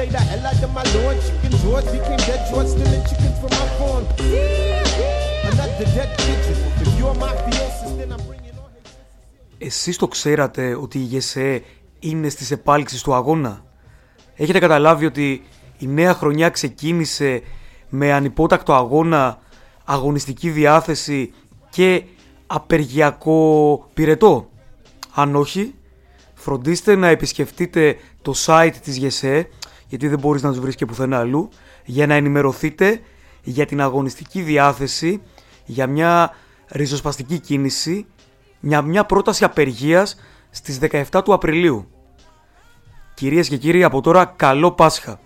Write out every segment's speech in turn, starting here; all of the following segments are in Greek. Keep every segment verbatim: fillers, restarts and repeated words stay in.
the hell out of my lord. Chicken George became dead George, stealing chicken from my farm. Another dead pigeon. If you're mafiosis, then I'm bringing all hate. Εσείς το ξέρατε ότι η ΓΕΣΕ είναι στις επάλξεις του αγώνα? Έχετε καταλάβει ότι η νέα χρονιά ξεκίνησε με ανυπότακτο αγώνα, αγωνιστική διάθεση και απεργιακό πυρετό? Αν όχι, φροντίστε να επισκεφτείτε το site της ΓΕΣΕ, γιατί δεν μπορείς να τους βρεις και πουθενά αλλού, για να ενημερωθείτε για την αγωνιστική διάθεση, για μια ριζοσπαστική κίνηση, μια, μια πρόταση απεργίας στις δεκαεφτά του Απριλίου. Κυρίες και κύριοι, από τώρα καλό Πάσχα.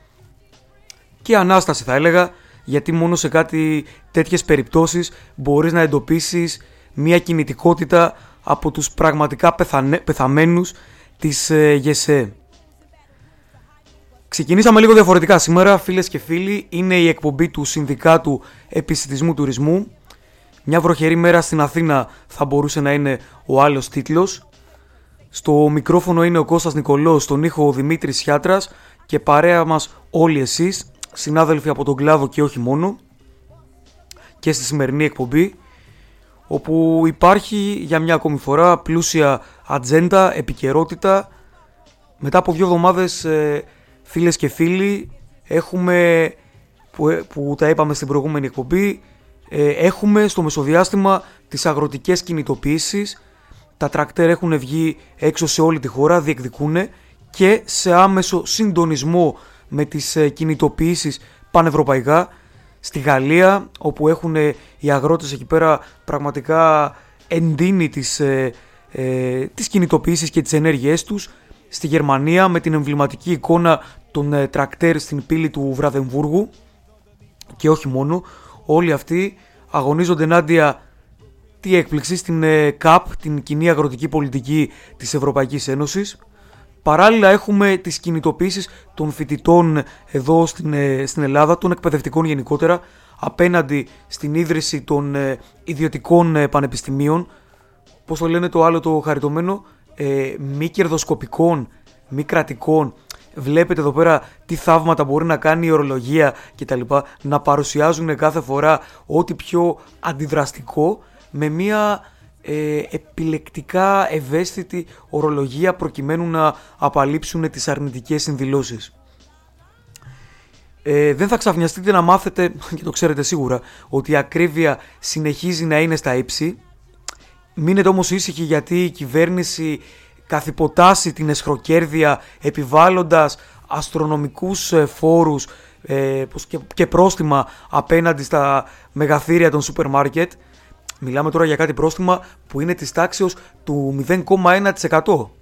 Και Ανάσταση θα έλεγα, γιατί μόνο σε κάτι τέτοιες περιπτώσεις μπορείς να εντοπίσεις μια κινητικότητα από τους πραγματικά πεθανε, πεθαμένους της ε, ΓΕΣΕ. Ξεκινήσαμε λίγο διαφορετικά σήμερα, φίλες και φίλοι. Είναι η εκπομπή του Συνδικάτου Επισιτισμού Τουρισμού. Μια βροχερή μέρα στην Αθήνα θα μπορούσε να είναι ο άλλος τίτλος. Στο μικρόφωνο είναι ο Κώστας Νικολός, στον ήχο ο Δημήτρης Σιάτρας και παρέα μας όλοι εσείς, συνάδελφοι από τον κλάδο και όχι μόνο, και στη σημερινή εκπομπή, όπου υπάρχει για μια ακόμη φορά πλούσια ατζέντα, επικαιρότητα. Μετά από δύο εβδομάδες, ε, φίλες και φίλοι, έχουμε, που, που τα είπαμε στην προηγούμενη εκπομπή, ε, έχουμε στο μεσοδιάστημα τις αγροτικές κινητοποιήσεις. Τα τρακτέρ έχουν βγει έξω σε όλη τη χώρα, διεκδικούν και σε άμεσο συντονισμό με τις ε, κινητοποιήσεις πανευρωπαϊκά. Στη Γαλλία, όπου έχουν ε, οι αγρότες εκεί πέρα πραγματικά εντείνει τις, ε, ε, τις κινητοποιήσεις και τις ενέργειές τους. Στη Γερμανία, με την εμβληματική εικόνα των ε, τρακτέρ στην πύλη του Βραδεμβούργου, και όχι μόνο, όλοι αυτοί αγωνίζονται ενάντια, τι έκπληξη, στην ε, ΚΑΠ, την κοινή αγροτική πολιτική της Ευρωπαϊκής Ένωσης. Παράλληλα έχουμε τις κινητοποιήσεις των φοιτητών εδώ στην, ε, στην Ελλάδα, των εκπαιδευτικών γενικότερα, απέναντι στην ίδρυση των ε, ιδιωτικών ε, πανεπιστημίων, πώς το λένε το άλλο το χαριτωμένο, ε, μη κερδοσκοπικών, μη κρατικών. Βλέπετε εδώ πέρα τι θαύματα μπορεί να κάνει η ορολογία κτλ. Να παρουσιάζουν κάθε φορά ό,τι πιο αντιδραστικό, με μια ε, επιλεκτικά ευαίσθητη ορολογία, προκειμένου να απαλείψουν τις αρνητικές συνδηλώσεις. Ε, δεν θα ξαφνιαστείτε να μάθετε, και το ξέρετε σίγουρα, ότι η ακρίβεια συνεχίζει να είναι στα ύψη. Μείνετε όμως ήσυχοι, γιατί η κυβέρνηση καθυποτάσσει την εσχροκέρδεια επιβάλλοντας αστρονομικούς φόρους ε, και, και πρόστιμα απέναντι στα μεγαθύρια των σούπερ μάρκετ. Μιλάμε τώρα για κάτι πρόστιμα που είναι της τάξεως του μηδέν κόμμα ένα τοις εκατό.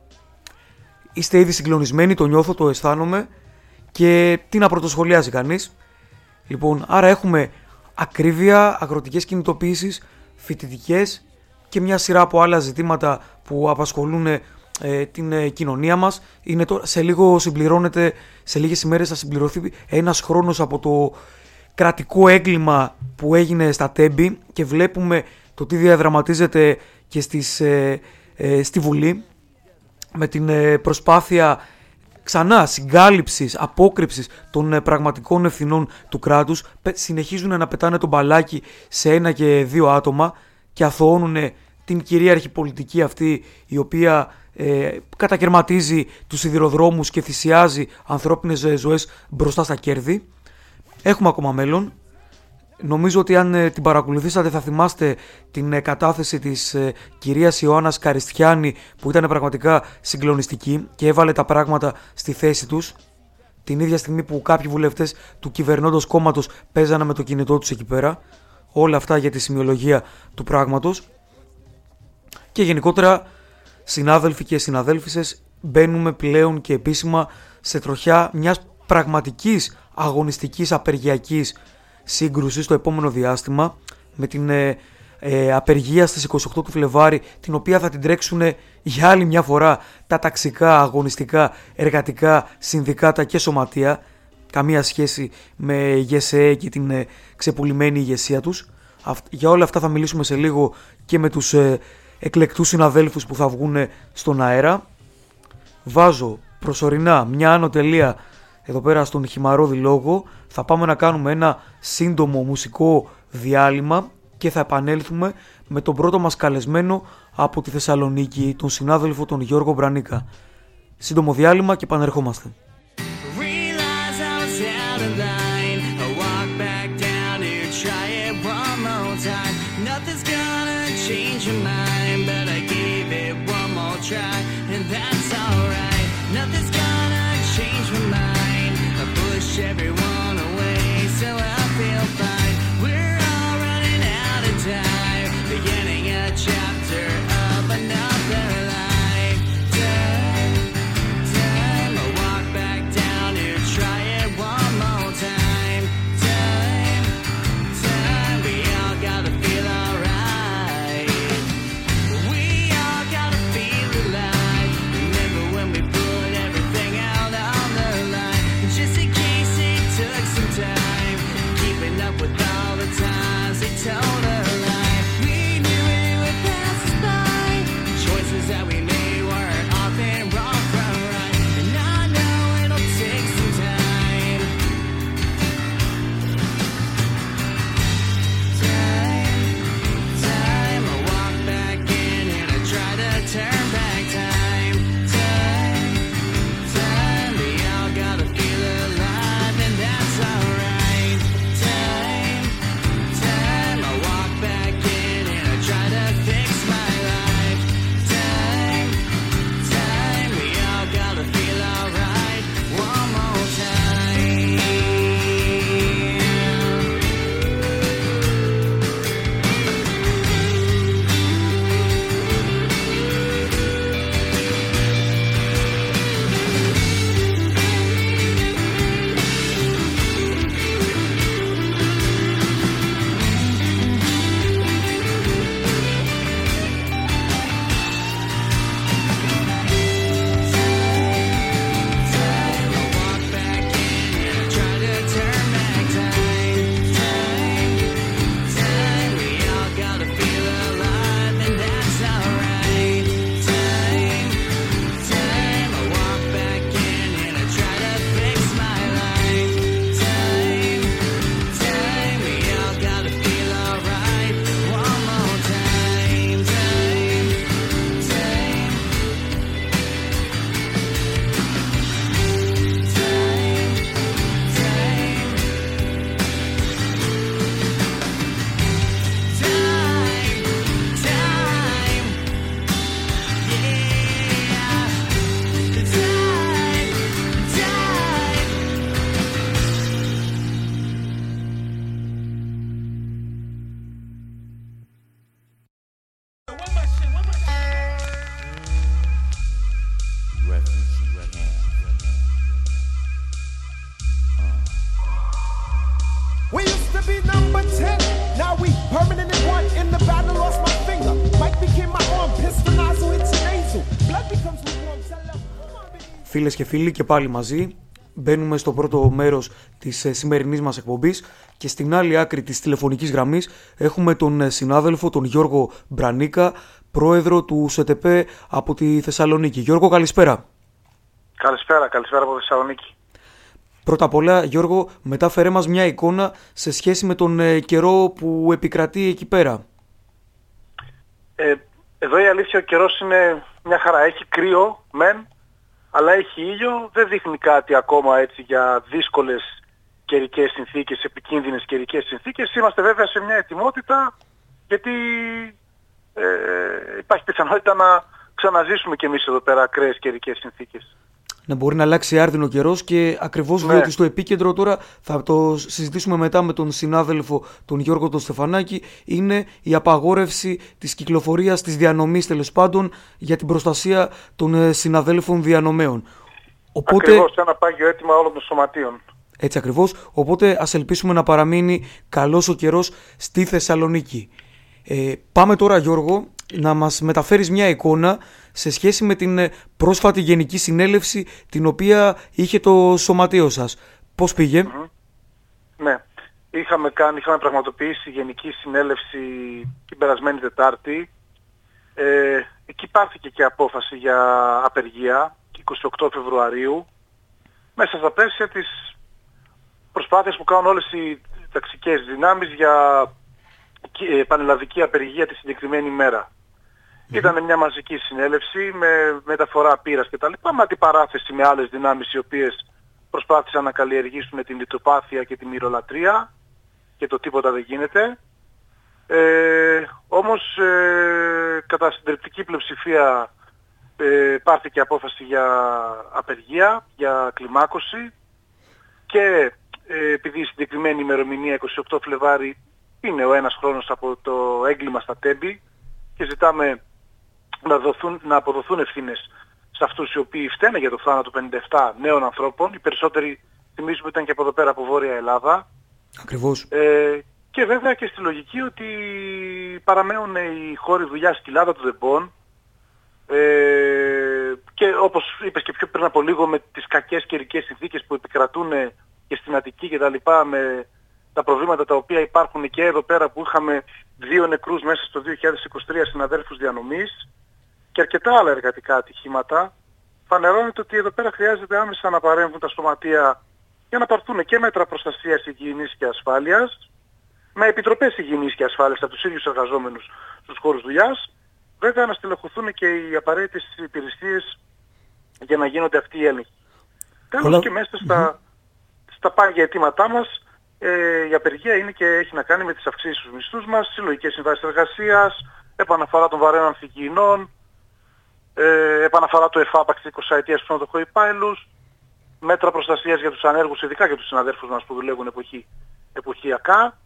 Είστε ήδη συγκλονισμένοι, το νιώθω, το αισθάνομαι, και τι να πρωτοσχολιάζει κανείς. Λοιπόν, άρα έχουμε ακρίβεια, αγροτικές κινητοποιήσεις, φοιτητικές και μια σειρά από άλλα ζητήματα που απασχολούν ε, την ε, κοινωνία μας. Είναι τώρα, σε λίγο συμπληρώνεται, σε λίγες ημέρες θα συμπληρωθεί ένας χρόνος από το κρατικό έγκλημα που έγινε στα Τέμπη, και βλέπουμε το τι διαδραματίζεται και στις, ε, ε, στη Βουλή, με την ε, προσπάθεια ξανά συγκάλυψης, απόκρυψης των ε, πραγματικών ευθυνών του κράτους. Συνεχίζουν να πετάνε το μπαλάκι σε ένα και δύο άτομα και αθωώνουν την κυρίαρχη πολιτική αυτή, η οποία ε, κατακαιρματίζει τους σιδηροδρόμους και θυσιάζει ανθρώπινες ζωές μπροστά στα κέρδη. Έχουμε ακόμα μέλλον. Νομίζω ότι αν ε, την παρακολουθήσατε θα θυμάστε την ε, κατάθεση της ε, κυρίας Ιωάννας Καριστιάνη, που ήταν πραγματικά συγκλονιστική και έβαλε τα πράγματα στη θέση τους, την ίδια στιγμή που κάποιοι βουλευτές του κυβερνώντος κόμματος παίζανε με το κινητό τους εκεί πέρα. Όλα αυτά για τη σημειολογία του πράγματος. Και γενικότερα, συνάδελφοι και συναδέλφισες, μπαίνουμε πλέον και επίσημα σε τροχιά μιας πραγματικής αγωνιστικής απεργιακής σύγκρουσης το επόμενο διάστημα, με την ε, ε, απεργία στις είκοσι οκτώ του Φλεβάρι, την οποία θα την τρέξουν για άλλη μια φορά τα ταξικά, αγωνιστικά, εργατικά συνδικάτα και σωματεία. Καμία σχέση με ΓΕΣΕ και την ε, ξεπουλημένη ηγεσία τους. Για όλα αυτά θα μιλήσουμε σε λίγο και με τους ε, εκλεκτούς συναδέλφους που θα βγουν στον αέρα. Βάζω προσωρινά μια άνω τελεία εδώ πέρα στον Χυμαρόδη Λόγο. Θα πάμε να κάνουμε ένα σύντομο μουσικό διάλειμμα και θα επανέλθουμε με τον πρώτο μας καλεσμένο από τη Θεσσαλονίκη, τον συνάδελφο τον Γιώργο Μπρανίκα. Σύντομο διάλειμμα και επανερχόμαστε. Try, and that's alright. Nothing's gonna change my mind. I push everyone away, so I feel fine. We're all running out of time, beginning a chapter of another life. Time, time, I walk back down here, try it one more time. Time, time, we all gotta feel alright. We all gotta feel alive. Remember when we put everything out on the line? Just in case it took some time, keeping up with all the times they told a lie. We knew it would pass us by. The choices that we made weren't often wrong from right, and I know it'll take some time. Time, time, I walk back in and I try to turn back time. Time, time, we all gotta feel alive, and that's alright. Time, time, I walk back in and I try to fix my life. Time, time, we all gotta feel alright one more time. Time, I walk back in and I try to turn back time. Time, time, we all gotta feel alive, and that's alright. Time, time, I walk back in and I try to fix my life. Time, time, we all gotta feel alright one more time. Time, time, We used to be number ten, now we permanent in one. In the battle, lost my finger. Mike became my arm, pistol nozzle, it's a nasal. Blood becomes lukewarm, tell them. Φίλες και φίλοι, και πάλι μαζί μπαίνουμε στο πρώτο μέρος της ε, σημερινής μας εκπομπής και στην άλλη άκρη της τηλεφωνικής γραμμής έχουμε τον ε, συνάδελφο, τον Γιώργο Μπρανίκα, πρόεδρο του ΣΕΤΕΠΕ από τη Θεσσαλονίκη. Γιώργο, καλησπέρα. Καλησπέρα, καλησπέρα από Θεσσαλονίκη. Πρώτα απ' όλα, Γιώργο, μετά φέρε μας μια εικόνα σε σχέση με τον ε, καιρό που επικρατεί εκεί πέρα. Ε, εδώ η αλήθεια, ο καιρός είναι μια χαρά. Έχει κρύο, μεν, αλλά έχει ήλιο. Δεν δείχνει κάτι ακόμα έτσι για δύσκολες καιρικές συνθήκες, επικίνδυνες καιρικές συνθήκες. Είμαστε βέβαια σε μια ετοιμότητα, γιατί ε, υπάρχει πιθανότητα να ξαναζήσουμε κι εμείς εδώ πέρα ακραίες καιρικές συνθήκες. Να μπορεί να αλλάξει άρδινο καιρός και ακριβώς Ναι. διότι στο επίκεντρο τώρα, θα το συζητήσουμε μετά με τον συνάδελφο τον Γιώργο τον Στεφανάκη, είναι η απαγόρευση της κυκλοφορίας, της διανομής τέλος πάντων, για την προστασία των ε, συναδέλφων διανομέων. Οπότε, Ακριβώς, ένα πάγιο αίτημα όλων των σωματείων. έτσι ακριβώς, οπότε ας ελπίσουμε να παραμείνει καλός ο καιρός στη Θεσσαλονίκη. Ε, πάμε τώρα, Γιώργο, να μας μεταφέρεις μια εικόνα σε σχέση με την πρόσφατη Γενική Συνέλευση την οποία είχε το σωματείο σας. Πώς πήγε? Mm-hmm. Ναι, είχαμε, κάνει, είχαμε πραγματοποιήσει Γενική Συνέλευση την περασμένη Τετάρτη. Ε, εκεί πάρθηκε και απόφαση για απεργία, εικοστή ογδόη Φεβρουαρίου. μέσα στα πλαίσια της προσπάθειας που κάνουν όλες οι ταξικές δυνάμεις για πανελλαδική απεργία τη συγκεκριμένη μέρα. Mm-hmm. Ήταν μια μαζική συνέλευση με μεταφορά πύρας κτλ. Με αντιπαράθεση με άλλες δυνάμεις οι οποίες προσπάθησαν να καλλιεργήσουν την λιτοπάθεια και τη μυρολατρεία και το τίποτα δεν γίνεται. Ε, όμως ε, κατά συντριπτική πλειοψηφία ε, πάρθηκε απόφαση για απεργία, για κλιμάκωση και ε, επειδή η συγκεκριμένη ημερομηνία εικοστή όγδοη Φλεβάρη είναι ο ένας χρόνος από το έγκλημα στα Τέμπη και ζητάμε να, δοθούν, να αποδοθούν ευθύνες σε αυτούς οι οποίοι φταίνε για το θάνατο πενήντα επτά νέων ανθρώπων. Οι περισσότεροι θυμίζουμε ήταν και από εδώ πέρα από Βόρεια Ελλάδα. Ακριβώς. Ε, και βέβαια και στη λογική ότι παραμένουν οι χώροι δουλειάς στη Ελλάδα του ΔΕΠΟΝ ε, και όπως είπες και πιο πριν από λίγο με τις κακές καιρικές συνθήκες που επικρατούν και στην Αττική και τα λοιπά, με τα προβλήματα τα οποία υπάρχουν και εδώ πέρα που είχαμε δύο νεκρούς μέσα στο δύο χιλιάδες είκοσι τρία συναδέλφους διανομής και αρκετά άλλα εργατικά ατυχήματα, φανερώνεται ότι εδώ πέρα χρειάζεται άμεσα να παρέμβουν τα σωματεία για να πάρθουν και μέτρα προστασίας υγιεινής και ασφάλειας, με επιτροπές υγιεινής και ασφάλειας από τους ίδιους εργαζόμενους στους χώρους δουλειάς, βέβαια να στελεχωθούν και οι απαραίτητες υπηρεσίες για να γίνονται αυτοί οι έλεγχοι. Τέλος Όλα... και μέσα στα, mm-hmm. στα πάγια αιτήματά μας, ε, η απεργία είναι και έχει να κάνει με τις αυξήσεις στους μισθούς μας, συλλογικές συμβάσεις εργασίας, επαναφορά των βαρέων αμφιγεινών, ε, επαναφορά του εφάπαξ εικοσαετίας στους νοτοχοϊπάιλους, μέτρα προστασίας για τους ανέργους, ειδικά για τους συναδέλφους μας που δουλεύουν εποχή, εποχιακά.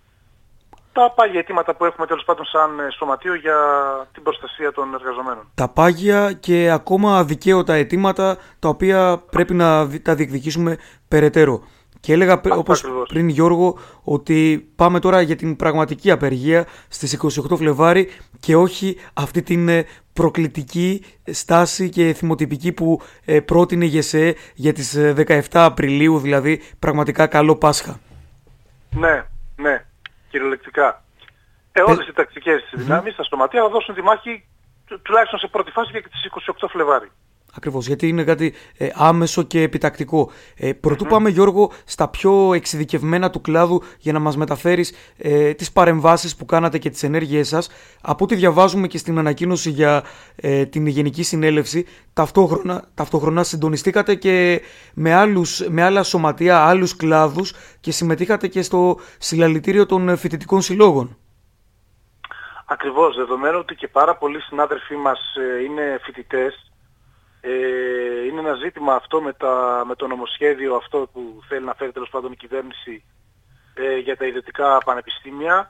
Τα πάγια αιτήματα που έχουμε τέλος πάντων σαν σωματείο για την προστασία των εργαζομένων. Τα πάγια και ακόμα αδικαίωτα αιτήματα τα οποία πρέπει να τα διεκδικήσουμε περαιτέρω. Και έλεγα Α, όπως ακριβώς. πριν Γιώργο ότι πάμε τώρα για την πραγματική απεργία στις εικοστή όγδοη Φλεβάρη και όχι αυτή την προκλητική στάση και θυμοτυπική που πρότεινε η ΓΕΣΕ για τις δεκαεφτά Απριλίου, δηλαδή πραγματικά καλό Πάσχα. Ναι, ναι. Κυριολεκτικά. Ε, όλες οι τακτικές mm-hmm. δυνάμεις, τα σωματεία θα δώσουν τη μάχη τουλάχιστον σε πρώτη φάση και τις εικοστή όγδοη Φλεβάρη. Ακριβώς, γιατί είναι κάτι ε, άμεσο και επιτακτικό. Ε, πρωτού mm-hmm. πάμε, Γιώργο, στα πιο εξειδικευμένα του κλάδου για να μας μεταφέρεις ε, τις παρεμβάσεις που κάνατε και τις ενέργειές σας. Από ό,τι διαβάζουμε και στην ανακοίνωση για ε, την Γενική Συνέλευση, ταυτόχρονα, ταυτόχρονα συντονιστήκατε και με, άλλους, με άλλα σωματεία, άλλους κλάδους και συμμετείχατε και στο συλλαλητήριο των φοιτητικών συλλόγων. Ακριβώς, δεδομένου ότι και πάρα πολλοί συνάδελφοί μας ε, είναι φοιτητές. Ε, είναι ένα ζήτημα αυτό με, τα, με το νομοσχέδιο αυτό που θέλει να φέρει τέλος πάντων η κυβέρνηση ε, για τα ιδιωτικά πανεπιστήμια.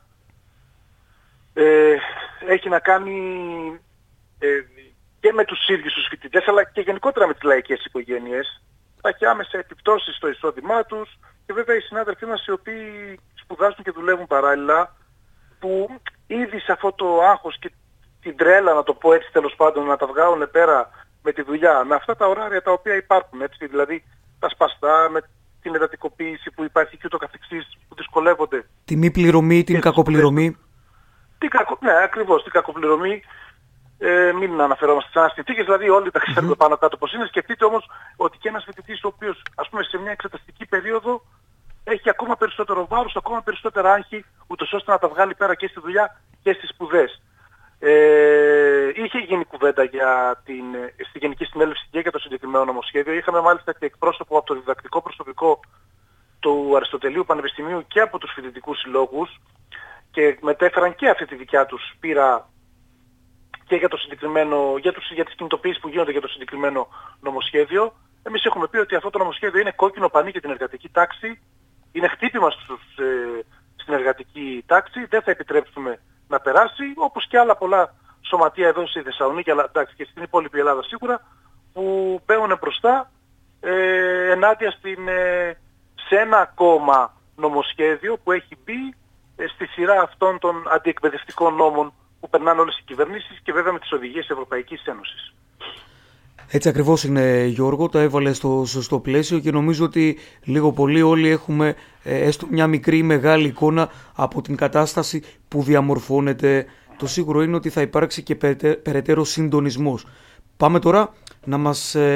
Ε, έχει να κάνει ε, και με τους ίδιους τους φοιτητές αλλά και γενικότερα με τις λαϊκές οικογένειες. Θα έχει άμεσα επιπτώσεις στο εισόδημά τους και βέβαια οι συνάδελφοί μας οι οποίοι σπουδάζουν και δουλεύουν παράλληλα, που ήδη σε αυτό το άγχος και την τρέλα, να το πω έτσι τέλος πάντων, να τα βγάλουν πέρα με τη δουλειά, με αυτά τα ωράρια τα οποία υπάρχουν, έτσι, δηλαδή τα σπαστά, με την εντατικοποίηση που υπάρχει και ούτω καθεξής, που δυσκολεύονται. Τη μη πληρωμή, την κακοπληρωμή. Την κακο... Ναι, ακριβώς, την κακοπληρωμή. Ε, μην αναφερόμαστε σε αναστητικές, δηλαδή όλοι τα ξέρουμε mm-hmm. πάνω κάτω πως είναι. Σκεφτείτε όμως ότι και ένας φοιτητής ο οποίος, ας πούμε, σε μια εξεταστική περίοδο έχει ακόμα περισσότερο βάρος, ακόμα περισσότερα άγχη, ούτως ώστε να τα βγάλει πέρα και στη δουλειά και στις σπουδές. Ε, είχε γίνει κουβέντα για την, στη Γενική Συνέλευση και για το συγκεκριμένο νομοσχέδιο. Είχαμε μάλιστα και εκπρόσωπο από το διδακτικό προσωπικό του Αριστοτελείου Πανεπιστημίου και από τους φοιτητικούς συλλόγους και μετέφεραν και αυτή τη δικιά τους πείρα και για, το συγκεκριμένο, για, τους, για τις κινητοποιήσεις που γίνονται για το συγκεκριμένο νομοσχέδιο. Εμείς έχουμε πει ότι αυτό το νομοσχέδιο είναι κόκκινο πανί για την εργατική τάξη, είναι χτύπημα στους, ε, στην εργατική τάξη, δεν θα επιτρέψουμε να περάσει, όπως και άλλα πολλά σωματεία εδώ στη Θεσσαλονίκη, αλλά εντάξει και στην υπόλοιπη Ελλάδα σίγουρα, που μπαίνουν μπροστά ε, ενάντια στην, ε, σε ένα ακόμα νομοσχέδιο που έχει μπει ε, στη σειρά αυτών των αντιεκπαιδευτικών νόμων που περνάνε όλες οι κυβερνήσεις και βέβαια με τις οδηγίες Ευρωπαϊκής Ένωσης. Έτσι ακριβώς είναι, Γιώργο, τα έβαλε στο σωστό πλαίσιο και νομίζω ότι λίγο πολύ όλοι έχουμε ε, έστω μια μικρή ή μεγάλη εικόνα από την κατάσταση που διαμορφώνεται. Το σίγουρο είναι ότι θα υπάρξει και περαιτέρω συντονισμός. Πάμε τώρα να μας ε,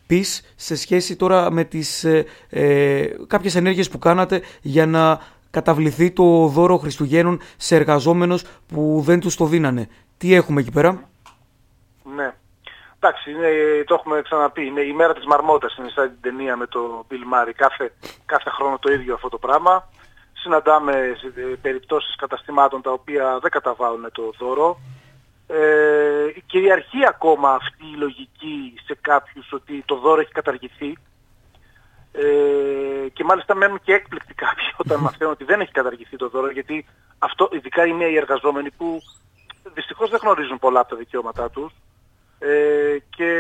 πεις σε σχέση τώρα με τις ε, ε, κάποιες ενέργειες που κάνατε για να καταβληθεί το δώρο Χριστουγέννων σε εργαζόμενους που δεν τους το δίνανε. Τι έχουμε εκεί πέρα? Ναι. Εντάξει, είναι, το έχουμε ξαναπεί. Είναι η μέρα της μαρμότας, είναι σαν την ταινία με το Bill Murray. Κάθε, κάθε χρόνο το ίδιο αυτό το πράγμα. Συναντάμε σε περιπτώσεις καταστημάτων τα οποία δεν καταβάλουν το δώρο. Ε, κυριαρχεί ακόμα αυτή η λογική σε κάποιους ότι το δώρο έχει καταργηθεί. Ε, και μάλιστα μένουν και έκπληκτοι κάποιοι όταν μαθαίνουν ότι δεν έχει καταργηθεί το δώρο, γιατί αυτό, ειδικά οι νέοι εργαζόμενοι που δυστυχώς δεν γνωρίζουν πολλά από τα δικαιώματά τους, ε, και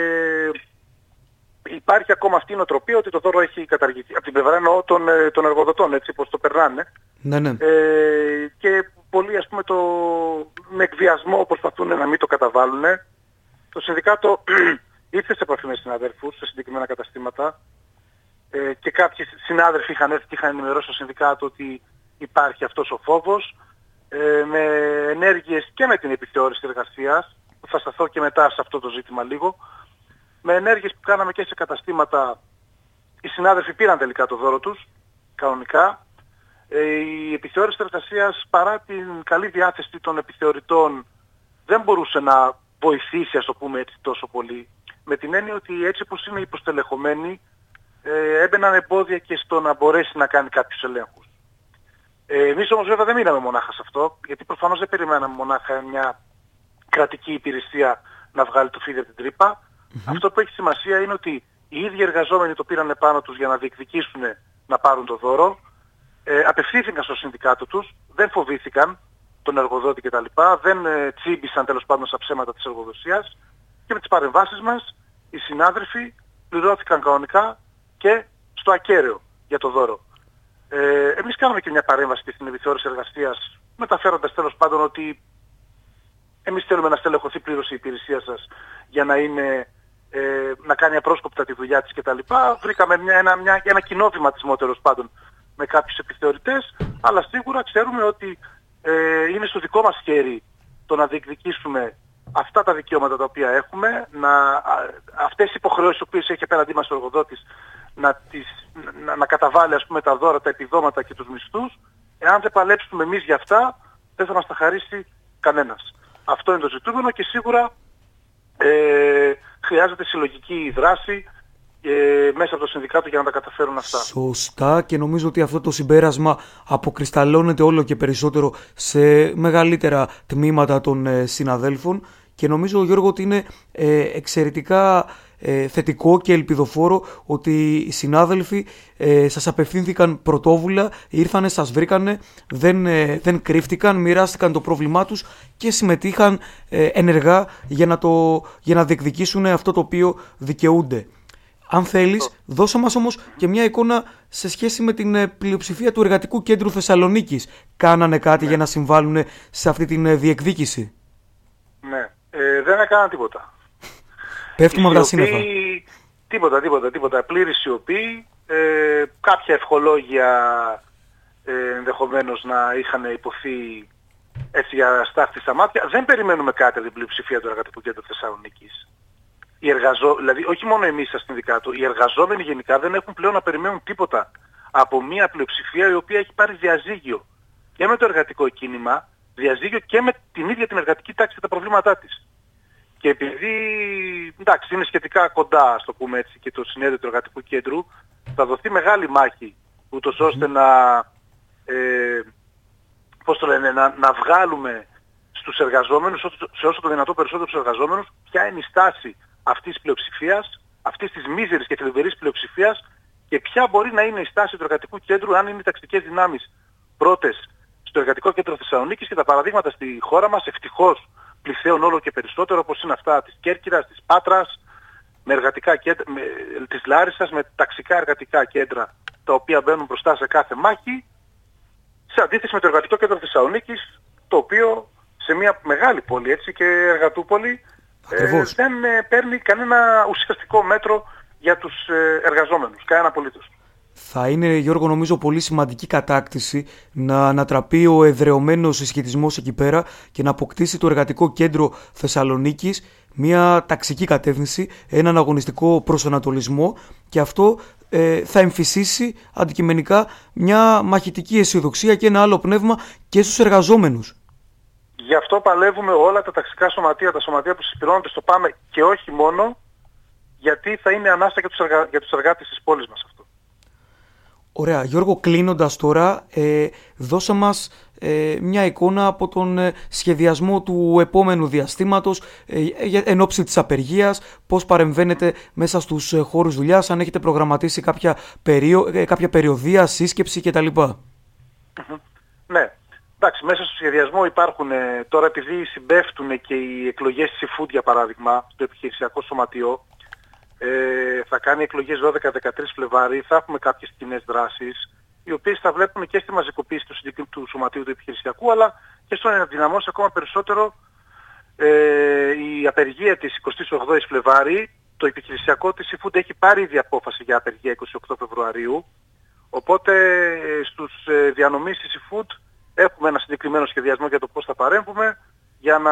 υπάρχει ακόμα αυτή η νοοτροπία ότι το δώρο έχει καταργηθεί. Από την πλευρά εννοώ των, των εργοδοτών, έτσι πως το περνάνε. Ναι, ναι. Ε, και πολλοί, ας πούμε, το, με εκβιασμό προσπαθούν να μην το καταβάλουν. Το συνδικάτο ήρθε σε επαφή με συναδέλφους σε συγκεκριμένα καταστήματα, ε, και κάποιοι συνάδελφοι είχαν έρθει και είχαν ενημερώσει το συνδικάτο ότι υπάρχει αυτός ο φόβος, ε, με ενέργειες και με την επιθεώρηση εργασίας, που θα σταθώ και μετά σε αυτό το ζήτημα λίγο, με ενέργειες που κάναμε και σε καταστήματα. Οι συνάδελφοι πήραν τελικά το δώρο τους, κανονικά. Ε, η επιθεώρηση εργασίας, παρά την καλή διάθεση των επιθεωρητών, δεν μπορούσε να βοηθήσει, ας το πούμε έτσι, τόσο πολύ. Με την έννοια ότι έτσι όπως είναι υποστελεχωμένοι, ε, έμπαιναν εμπόδια και στο να μπορέσει να κάνει κάποιους ελέγχους. Ε, εμείς όμως βέβαια δεν μείναμε μονάχα σε αυτό, γιατί προφανώς δεν περιμέναμε μονάχα μια κρατική υπηρεσία να βγάλει το φίδι από την τρύπα. Mm-hmm. Αυτό που έχει σημασία είναι ότι οι ίδιοι εργαζόμενοι το πήραν πάνω τους για να διεκδικήσουν να πάρουν το δώρο, ε, απευθύνθηκαν στο συνδικάτο τους, δεν φοβήθηκαν τον εργοδότη κτλ. Δεν ε, τσίμπησαν τέλος πάντων στα ψέματα της εργοδοσίας, και με τις παρεμβάσεις μας οι συνάδελφοι πληρώθηκαν κανονικά και στο ακέραιο για το δώρο. Ε, εμείς κάναμε και μια παρέμβαση και στην επιθεώρηση εργασίας, μεταφέροντας τέλος πάντων ότι εμείς θέλουμε να στελεχωθεί πλήρως η υπηρεσία σας για να, είναι, ε, να κάνει απρόσκοπτα τη δουλειά της κτλ. Βρήκαμε μια, ένα, μια, ένα κοινό βηματισμό τέλος πάντων με κάποιους επιθεωρητές, αλλά σίγουρα ξέρουμε ότι ε, είναι στο δικό μας χέρι το να διεκδικήσουμε αυτά τα δικαιώματα τα οποία έχουμε, να, αυτές οι υποχρεώσεις που έχει απέναντί μας ο εργοδότης, να, τις, να, να καταβάλει, ας πούμε, τα δώρα, τα επιδόματα και τους μισθούς. Εάν δεν παλέψουμε εμείς για αυτά, δεν θα μας τα χαρίσει κανένας. Αυτό είναι το ζητούμενο και σίγουρα ε, χρειάζεται συλλογική δράση ε, μέσα από το συνδικάτο για να τα καταφέρουν αυτά. Σωστά, και νομίζω ότι αυτό το συμπέρασμα αποκρισταλλώνεται όλο και περισσότερο σε μεγαλύτερα τμήματα των ε, συναδέλφων, και νομίζω, Γιώργο, ότι είναι ε, εξαιρετικά ε, θετικό και ελπιδοφόρο ότι οι συνάδελφοι ε, σας απευθύνθηκαν πρωτόβουλα, ήρθανε, σας βρήκανε, δεν, ε, δεν κρύφτηκαν, μοιράστηκαν το πρόβλημά τους και συμμετείχαν ε, ενεργά για να, το, για να διεκδικήσουν αυτό το οποίο δικαιούνται. Αν θέλεις, δώσε μας όμως και μια εικόνα σε σχέση με την ε, πλειοψηφία του Εργατικού Κέντρου Θεσσαλονίκης. Κάνανε κάτι ναι. για να συμβάλλουν σε αυτή την ε, διεκδίκηση? Ναι, ε, δεν έκαναν τίποτα. Πέφτουμε από τα σύννεφα. Τίποτα, τίποτα, τίποτα. Πλήρη σιωπή, ε, κάποια ευχολόγια ε, ενδεχομένως να είχαν υποθεί έτσι για στάχτη στα μάτια. Δεν περιμένουμε κάτι από την πλειοψηφία του Εργατικού Κέντρου Θεσσαλονίκης. Οι εργαζό... Δηλαδή όχι μόνο εμείς στα συνδικάτο, οι εργαζόμενοι γενικά δεν έχουν πλέον να περιμένουν τίποτα από μια πλειοψηφία η οποία έχει πάρει διαζύγιο και με το εργατικό κίνημα, διαζύγιο και με την ίδια την εργατική τάξη και τα προβλήματά της. Και επειδή, εντάξει, είναι σχετικά κοντά, ας το πούμε έτσι, και το συνέδριο του Εργατικού Κέντρου, θα δοθεί μεγάλη μάχη, ούτως ώστε να, ε, πώς το λένε, να, να βγάλουμε στους εργαζόμενους, σε όσο το δυνατό περισσότερους εργαζόμενους, ποια είναι η στάση αυτής της πλειοψηφίας, αυτής της μίζερης και θλιβερής πλειοψηφίας, και ποια μπορεί να είναι η στάση του Εργατικού Κέντρου αν είναι οι ταξικές δυνάμεις πρώτες στο Εργατικό Κέντρο Θεσσαλονίκης, και τα παραδείγματα στη χώρα μας ευτυχώς πληθέουν όλο και περισσότερο, όπως είναι αυτά της Κέρκυρας, της Πάτρας, με εργατικά κέντρα, με, της Λάρισσας, με ταξικά εργατικά κέντρα τα οποία μπαίνουν μπροστά σε κάθε μάχη, σε αντίθεση με το Εργατικό Κέντρο Θεσσαλονίκης, το οποίο σε μια μεγάλη πόλη, έτσι, και εργατούπολη, ε, δεν ε, παίρνει κανένα ουσιαστικό μέτρο για τους ε, εργαζόμενους, κανένα απολύτως. Θα είναι, Γιώργο, νομίζω πολύ σημαντική κατάκτηση να ανατραπεί ο εδραιωμένος συσχετισμός εκεί πέρα και να αποκτήσει το Εργατικό Κέντρο Θεσσαλονίκης μια ταξική κατεύθυνση, έναν αγωνιστικό προσανατολισμό και αυτό ε, θα εμφυσίσει αντικειμενικά μια μαχητική αισιοδοξία και ένα άλλο πνεύμα και στους εργαζόμενους. Γι' αυτό παλεύουμε όλα τα ταξικά σωματεία, τα σωματεία που συσπηρώνονται στο ΠΑΜΕ και όχι μόνο, γιατί θα είναι ανάσα για τους, εργα... για τους εργάτες της πόλης μας αυτό. Ωραία. Γιώργο, κλείνοντας τώρα, ε, δώσα μας ε, μια εικόνα από τον ε, σχεδιασμό του επόμενου διαστήματος ε, εν ώψη της απεργίας, πώς παρεμβαίνετε μέσα στους ε, χώρους δουλειάς, αν έχετε προγραμματίσει κάποια, περιο... ε, κάποια περιοδία, σύσκεψη κτλ. Mm-hmm. Ναι. Εντάξει, μέσα στο σχεδιασμό υπάρχουν, ε, τώρα επειδή συμπέφτουν και οι εκλογές της ΕΦΟΥΤ για παράδειγμα, στο επιχειρησιακό σωματείο, ε, θα κάνει εκλογές δώδεκα με δεκατρείς Φλεβάρι, θα έχουμε κάποιες κοινές δράσεις, οι οποίες θα βλέπουν και στη μαζικοποίηση του, του σωματείου του επιχειρησιακού, αλλά και στο να ενδυναμώσει ακόμα περισσότερο ε, η απεργία της εικοστής ογδόης Φλεβάρι. Το επιχειρησιακό της ΕΦΟΥΤ έχει πάρει ήδη απόφαση για απεργία εικοστή ογδόη Φεβρουαρίου, οπότε ε, στους ε, διανομείς της ΕΦΟΥΤ έχουμε ένα συγκεκριμένο σχεδιασμό για το πώς θα παρέμβουμε για να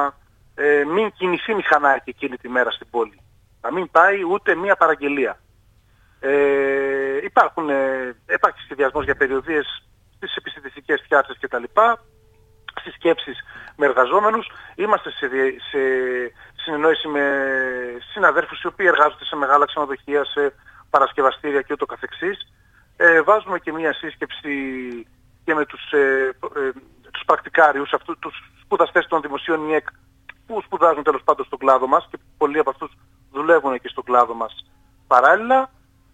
ε, μην κινηθεί μηχανάκι εκείνη τη μέρα στην πόλη. Να μην πάει ούτε μία παραγγελία. Ε, υπάρχουν, ε, υπάρχει σχεδιασμός για περιοδίες στις επιστημιστικές πιάτσες κτλ. Στις σκέψεις με εργαζόμενους. Είμαστε σε, σε συνεννόηση με συναδέρφους οι οποίοι εργάζονται σε μεγάλα ξενοδοχεία, σε παρασκευαστήρια και ούτω καθεξής. Ε, βάζουμε και μία σύσκεψη και με τους, ε, ε, τους πρακτικάριους, αυτού, τους σπουδαστές των δημοσίων ΙΕΚ που σπουδάζουν τέλος πάντων στον κλάδο μας και πολλοί από αυτούς δουλεύουν και στον κλάδο μας παράλληλα.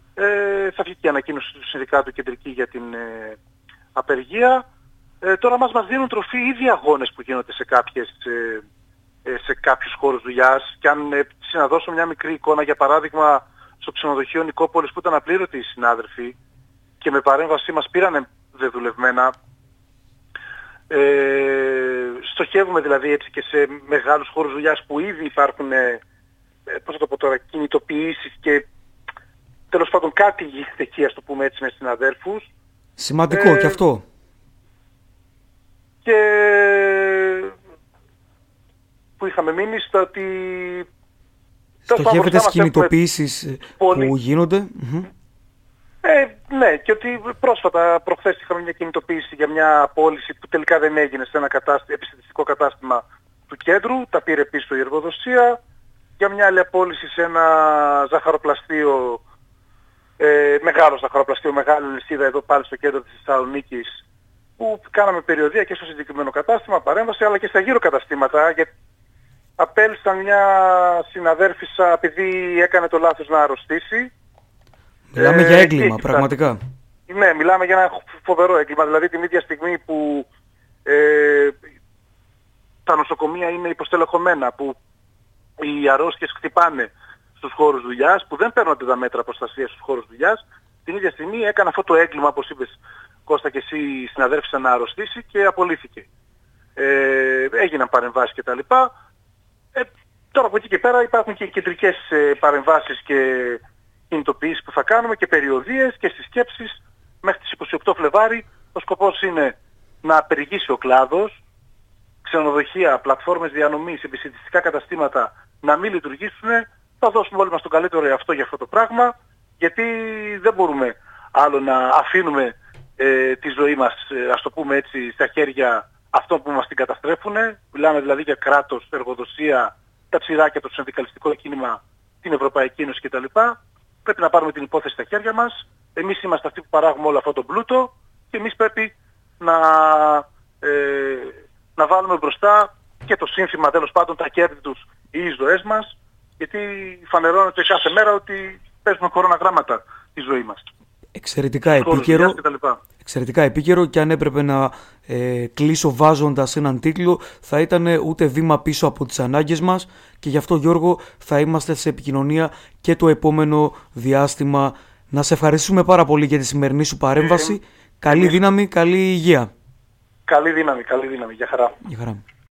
Ε, θα βγει και η ανακοίνωση του Συνδικάτου Κεντρική για την ε, απεργία. Ε, τώρα μας, μας δίνουν τροφή ήδη αγώνες που γίνονται σε, κάποιες, ε, σε κάποιους χώρους δουλειάς και αν ε, συναδώσω μια μικρή εικόνα, για παράδειγμα στο ξενοδοχείο Νικόπολης που ήταν απλήρωτοι οι συνάδελφοι και με παρέμβασή μας πήρανε δεδουλευμένα. Ε, στοχεύουμε δηλαδή έτσι και σε μεγάλους χώρους δουλειάς που ήδη υπάρχουν ε, πώς θα το πω τώρα, κινητοποιήσεις και τέλος πάντων κάτι γίνεται εκεί, ας το πούμε έτσι, με συναδέλφους. Σημαντικό ε, και αυτό. Και που είχαμε μείνει στο ότι στοχεύετε στις κινητοποιήσεις που γίνονται. Ε, ναι, και ότι πρόσφατα προχθές είχαμε μια κινητοποίηση για μια πώληση που τελικά δεν έγινε σε ένα κατάστημα, επιστημιστικό κατάστημα του κέντρου, τα πήρε πίσω η εργοδοσία, για μια άλλη απόλυση σε ένα ζαχαροπλαστείο, ε, μεγάλο ζαχαροπλαστείο, μεγάλη λυσίδα εδώ πάλι στο κέντρο της Θεσσαλονίκης, που κάναμε περιοδία και στο συγκεκριμένο κατάστημα, παρέμβαση, αλλά και στα γύρω καταστήματα, γιατί απέλυσαν μια συναδέρφισσα επειδή έκανε το λάθος να αρρωστήσει. Μιλάμε ε, για έγκλημα, και, πραγματικά. Ναι, μιλάμε για ένα φοβερό έγκλημα. Δηλαδή την ίδια στιγμή που ε, τα νοσοκομεία είναι υποστελεχωμένα, που οι αρρώστιες χτυπάνε στους χώρους δουλειάς, που δεν παίρνονται τα μέτρα προστασίας στους χώρους δουλειάς, την ίδια στιγμή έκανε αυτό το έγκλημα, όπως είπες Κώστα και εσύ, συναδέρφισσα να αρρωστήσει και απολύθηκε. Ε, έγιναν παρεμβάσεις κτλ. Ε, τώρα από εκεί και πέρα υπάρχουν και οι κεντρικές ε, παρεμβάσεις και κινητοποιήσεις που θα κάνουμε και περιοδίες και συσκέψεις μέχρι τις εικοστή ογδόη Φλεβάρι. Ο σκοπός είναι να απεργήσει ο κλάδος, ξενοδοχεία, πλατφόρμες διανομής, επισητιστικά καταστήματα να μην λειτουργήσουν. Θα δώσουμε όλοι μας τον καλύτερο εαυτό για αυτό το πράγμα, γιατί δεν μπορούμε άλλο να αφήνουμε ε, τη ζωή μας, ε, ας το πούμε έτσι, στα χέρια αυτών που μας την καταστρέφουν. Μιλάμε δηλαδή για κράτος, εργοδοσία, τα ψηράκια, το συνδικαλιστικό κίνημα, την Ευρωπαϊκή Ένωση κτλ. Πρέπει να πάρουμε την υπόθεση στα χέρια μας. Εμείς είμαστε αυτοί που παράγουμε όλο αυτό το πλούτο και εμείς πρέπει να, ε, να βάλουμε μπροστά και το σύνθημα, τέλος πάντων, τα κέρδη τους ή οι ζωές μας, γιατί φανερώνεται κάθε μέρα ότι παίζουμε κοροναγράμματα τη ζωή μας. Εξαιρετικά επίκαιρο, εξαιρετικά επίκαιρο και αν έπρεπε να ε, κλείσω βάζοντας έναν τίτλο, θα ήταν ούτε βήμα πίσω από τις ανάγκες μας, και γι' αυτό, Γιώργο, θα είμαστε σε επικοινωνία και το επόμενο διάστημα. Να σε ευχαριστούμε πάρα πολύ για τη σημερινή σου παρέμβαση. Ε, καλή ε, δύναμη, καλή υγεία. Καλή δύναμη, καλή δύναμη. Γεια χαρά. Γεια χαρά.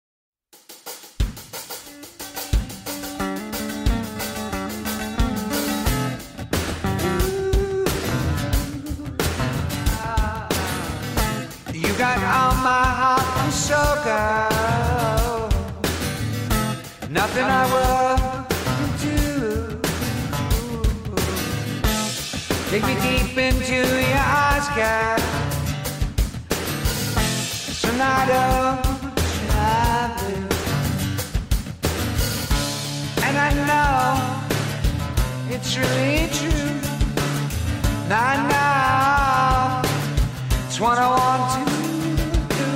Got all my heart and soul, girl. Nothing I would Take me deep into your sky. Sonata traveling, and I know it's really true. I know it's what I want to do.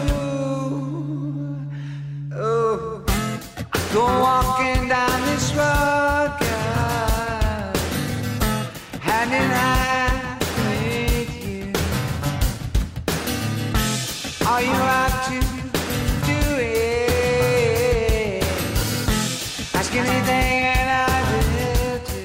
Oh, go walking down this road, girl, hand in hand with you. All you have to do is ask anything and I will do.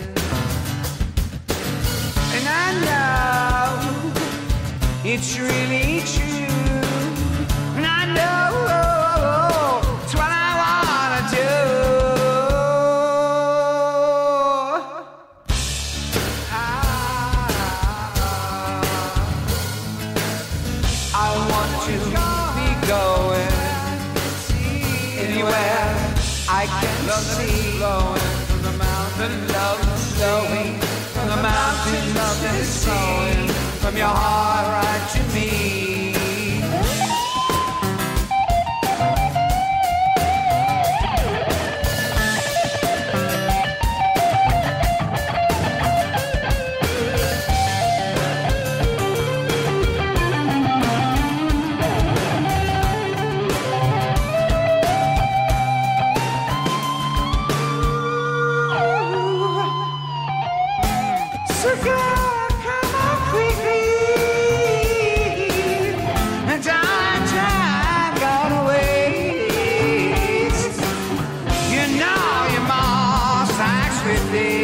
And I know it's really true. And I know it's what I wanna do. I, I want to be going anywhere I can see. Flowing from the mountain, love flowing from the mountain, love is flowing from your heart right to me. So girl, come on quickly. And time, time gonna waste. You know you must act swiftly.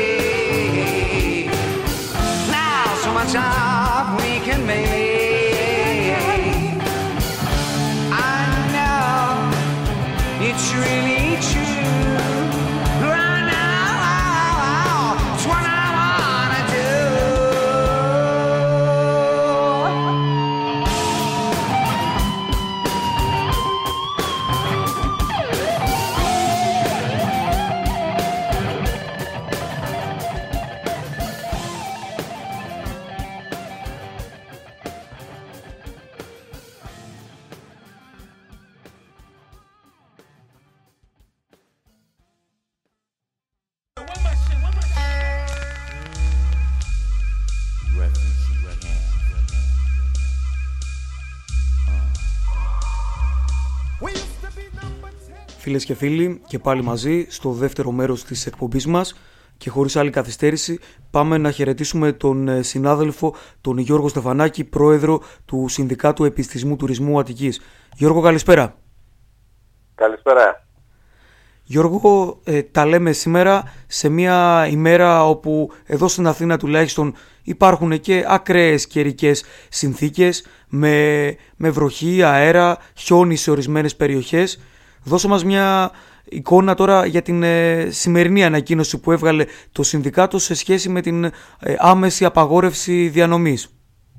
Now so much up we can make. I know it's really true. Right now, it's what I wanna do. Φίλες και φίλοι, και πάλι μαζί στο δεύτερο μέρος της εκπομπής μας και χωρίς άλλη καθυστέρηση πάμε να χαιρετήσουμε τον συνάδελφο τον Γιώργο Στεφανάκη, πρόεδρο του Συνδικάτου Επιστημισμού Τουρισμού Αττικής. Γιώργο, καλησπέρα. Καλησπέρα. Γιώργο, ε, τα λέμε σήμερα σε μια ημέρα όπου εδώ στην Αθήνα τουλάχιστον υπάρχουν και ακραίες καιρικές συνθήκες με, με βροχή, αέρα, χιόνι σε ορισμένες περιοχές. Δώσε μας μια εικόνα τώρα για την ε, σημερινή ανακοίνωση που έβγαλε το Συνδικάτο σε σχέση με την ε, άμεση απαγόρευση διανομής.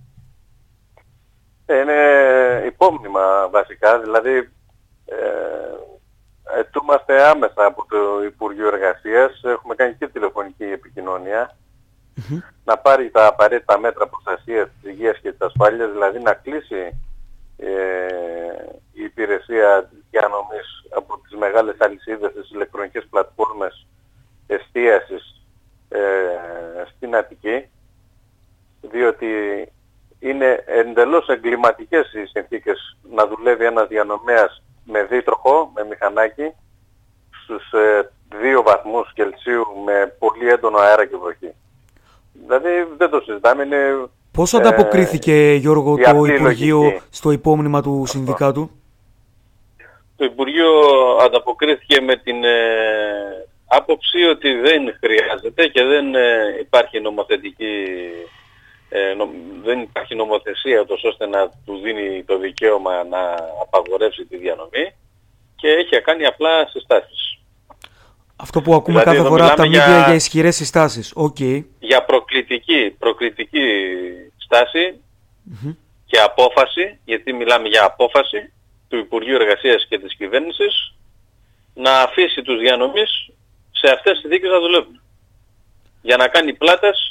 Είναι υπόμνημα βασικά, δηλαδή ε, ετούμαστε άμεσα από το Υπουργείο Εργασίας, έχουμε κάνει και τηλεφωνική επικοινωνία, mm-hmm. να πάρει τα απαραίτητα μέτρα προστασίας της υγείας και της ασφάλειας, δηλαδή να κλείσει ε, η υπηρεσία διανομής από τις μεγάλες αλυσίδες, τις ηλεκτρονικές πλατφόρμες εστίασης ε, στην Αττική, διότι είναι εντελώς εγκληματικές οι συνθήκες να δουλεύει ένας διανομέας με δίτροχο, με μηχανάκι, στους ε, δύο βαθμούς Κελσίου με πολύ έντονο αέρα και βροχή. Δηλαδή δεν το συζητάμε, είναι... Πώς ανταποκρίθηκε, ε, Γιώργο, το Υπουργείο λογική στο υπόμνημα του Αυτό. Συνδικάτου? Το Υπουργείο ανταποκρίθηκε με την ε, άποψη ότι δεν χρειάζεται και δεν ε, υπάρχει νομοθετική... Ε, νο, δεν υπάρχει νομοθεσία τόσο ώστε να του δίνει το δικαίωμα να απαγορεύσει τη διανομή και έχει κάνει απλά συστάσεις. Αυτό που ακούμε δηλαδή, κάθε φορά από τα μίδια για, για ισχυρές συστάσεις. Okay. Για προκλητική, προκλητική στάση mm-hmm. και απόφαση, γιατί μιλάμε για απόφαση του Υπουργείου Εργασίας και της κυβέρνησης, να αφήσει τους διανομείς σε αυτές τις συνθήκες να δουλεύουν. Για να κάνει πλάτες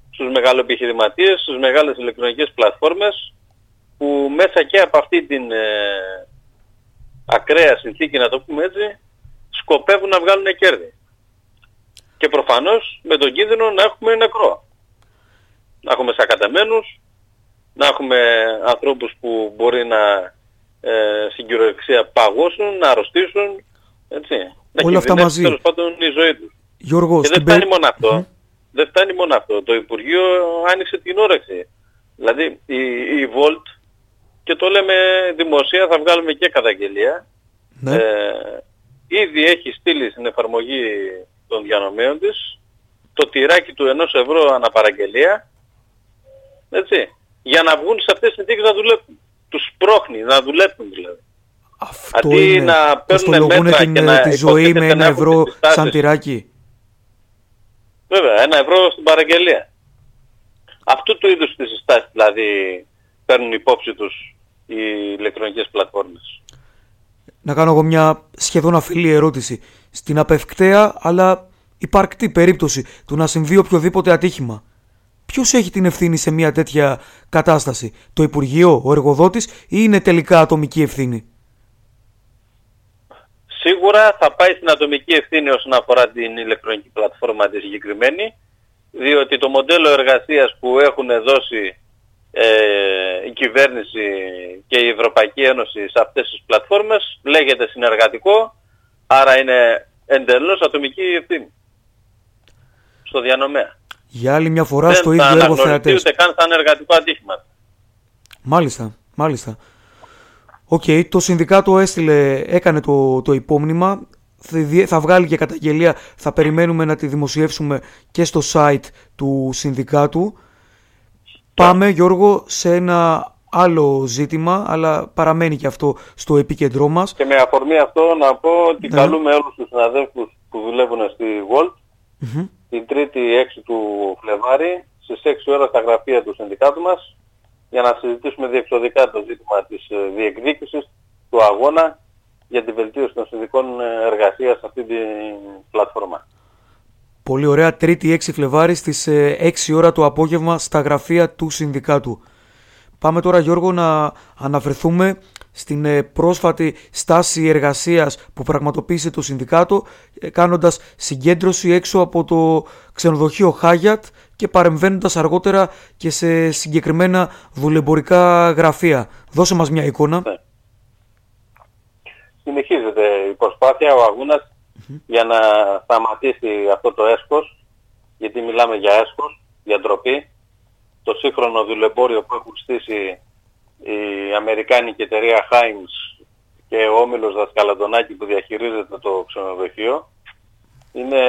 στους μεγαλοεπιχειρηματίες, στις μεγάλες ηλεκτρονικές πλατφόρμες που μέσα και από αυτή την ε, ακραία συνθήκη, να το πούμε έτσι, σκοπεύουν να βγάλουν κέρδη. Και προφανώς με τον κίνδυνο να έχουμε νεκρό. Να έχουμε σακατεμένους, να έχουμε ανθρώπους που μπορεί να ε, στην κυριολεξία παγώσουν, να αρρωστήσουν, έτσι. Όλα να αυτά μαζί. Τέλος πάντων η ζωή τους. Γιώργο, και δεν φτάνει μόνο αυτό. Mm-hmm. Δεν φτάνει μόνο αυτό. Το Υπουργείο άνοιξε την όρεξη. Δηλαδή η, η Volt, και το λέμε δημοσία, θα βγάλουμε και καταγγελία, ναι. ε, ήδη έχει στείλει στην εφαρμογή των διανομέων της το τυράκι του ενός ευρώ αναπαραγγελία, έτσι, για να βγουν σε αυτές τις συνθήκες να δουλεύουν. Τους πρόχνει να δουλεύουν δηλαδή. Αυτό αντί είναι, να παίρνουν μέτρα την, και να τη ζωή με ένα ευρώ σαν τυράκι. Βέβαια, ένα ευρώ στην παραγγελία. Αυτού του είδους τις συστάσεις δηλαδή παίρνουν υπόψη τους οι ηλεκτρονικές πλατφόρμες. Να κάνω εγώ μια σχεδόν αφιλή ερώτηση. Στην απευκταία αλλά υπαρκτή περίπτωση του να συμβεί οποιοδήποτε ατύχημα, ποιος έχει την ευθύνη σε μια τέτοια κατάσταση? Το Υπουργείο, ο εργοδότης, ή είναι τελικά ατομική ευθύνη? Σίγουρα θα πάει στην ατομική ευθύνη όσον αφορά την ηλεκτρονική πλατφόρμα τη συγκεκριμένη, διότι το μοντέλο εργασίας που έχουν δώσει ε, η κυβέρνηση και η Ευρωπαϊκή Ένωση σε αυτές τις πλατφόρμες λέγεται συνεργατικό, άρα είναι εντελώς ατομική ευθύνη στο διανομέα. Για άλλη μια φορά στο ίδιο έργο θεατές. Ούτε καν σαν εργατικό ατύχημα. Μάλιστα, μάλιστα. Οκ, okay, το συνδικάτο έστειλε, έκανε το, το υπόμνημα, θα βγάλει και καταγγελία, θα περιμένουμε να τη δημοσιεύσουμε και στο site του συνδικάτου. Πάμε, Γιώργο, σε ένα άλλο ζήτημα, αλλά παραμένει και αυτό στο επίκεντρό μας. Και με αφορμή αυτό να πω ότι ναι. καλούμε όλους τους συναδέλφους που δουλεύουν στη Volt mm-hmm. την Τρίτη έξι του Φλεβάρη στις έξι ώρα στα γραφεία του συνδικάτου μας, για να συζητήσουμε διεξοδικά το ζήτημα της διεκδίκησης του αγώνα για τη βελτίωση των συνδικών εργασίας σε αυτή την πλατφόρμα. Πολύ ωραία. Τρίτη έξι Φλεβάρη στις έξι ώρα το απόγευμα στα γραφεία του συνδικάτου. Πάμε τώρα, Γιώργο, να αναφερθούμε στην πρόσφατη στάση εργασίας που πραγματοποίησε το συνδικάτο, κάνοντας συγκέντρωση έξω από το ξενοδοχείο Hyatt και παρεμβαίνοντας αργότερα και σε συγκεκριμένα δουλεμπορικά γραφεία. Δώσε μας μια εικόνα. Ναι. Συνεχίζεται η προσπάθεια, ο αγώνας mm-hmm. για να σταματήσει αυτό το έσχος, γιατί μιλάμε για έσχος, για ντροπή. Το σύγχρονο δουλεμπόριο που έχουν στήσει η αμερικάνικη εταιρεία Heinz και ο όμιλος Δασκαλαντονάκη που διαχειρίζεται το ξενοδοχείο είναι,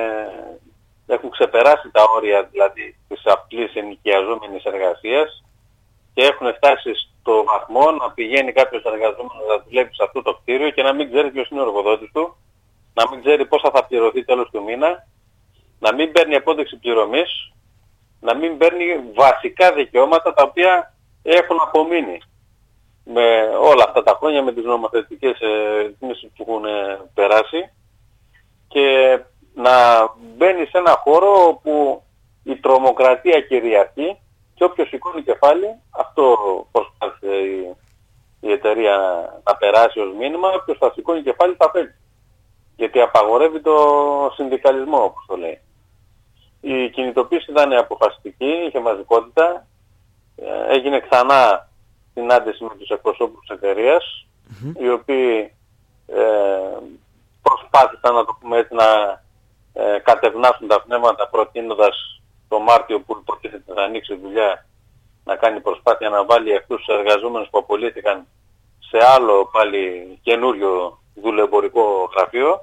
έχουν ξεπεράσει τα όρια δηλαδή της απλής ενοικιαζόμενης εργασίας και έχουν φτάσει στο βαθμό να πηγαίνει κάποιος εργαζόμενος να δουλεύει σε αυτό το κτίριο και να μην ξέρει ποιος είναι ο εργοδότης του, να μην ξέρει πόσα θα πληρωθεί τέλος του μήνα, να μην παίρνει απόδειξη πληρωμής, να μην παίρνει βασικά δικαιώματα τα οποία έχουν απομείνει με όλα αυτά τα χρόνια, με τις νομοθετικές ρυθμίσεις που έχουν περάσει, και να μπαίνει σε ένα χώρο όπου η τρομοκρατία κυριαρχεί και όποιος σηκώνει κεφάλι, αυτό προσπάθησε η, η εταιρεία να περάσει ως μήνυμα, όποιος θα σηκώνει κεφάλι θα φεύγει. Γιατί απαγορεύει το συνδικαλισμό, όπως το λέει. Η κινητοποίηση ήταν αποφασιστική, είχε μαζικότητα, έγινε ξανά συνάντηση με τους εκπροσώπους της εταιρείας, mm-hmm. οι οποίοι ε, προσπάθησαν, να το πούμε έτσι, να ε, κατευνάσουν τα πνεύματα, προτείνοντας το Μάρτιο που υποτίθεται θα ανοίξει δουλειά, να κάνει προσπάθεια να βάλει αυτούς τους εργαζόμενους που απολύθηκαν σε άλλο πάλι καινούριο δουλεμπορικό γραφείο.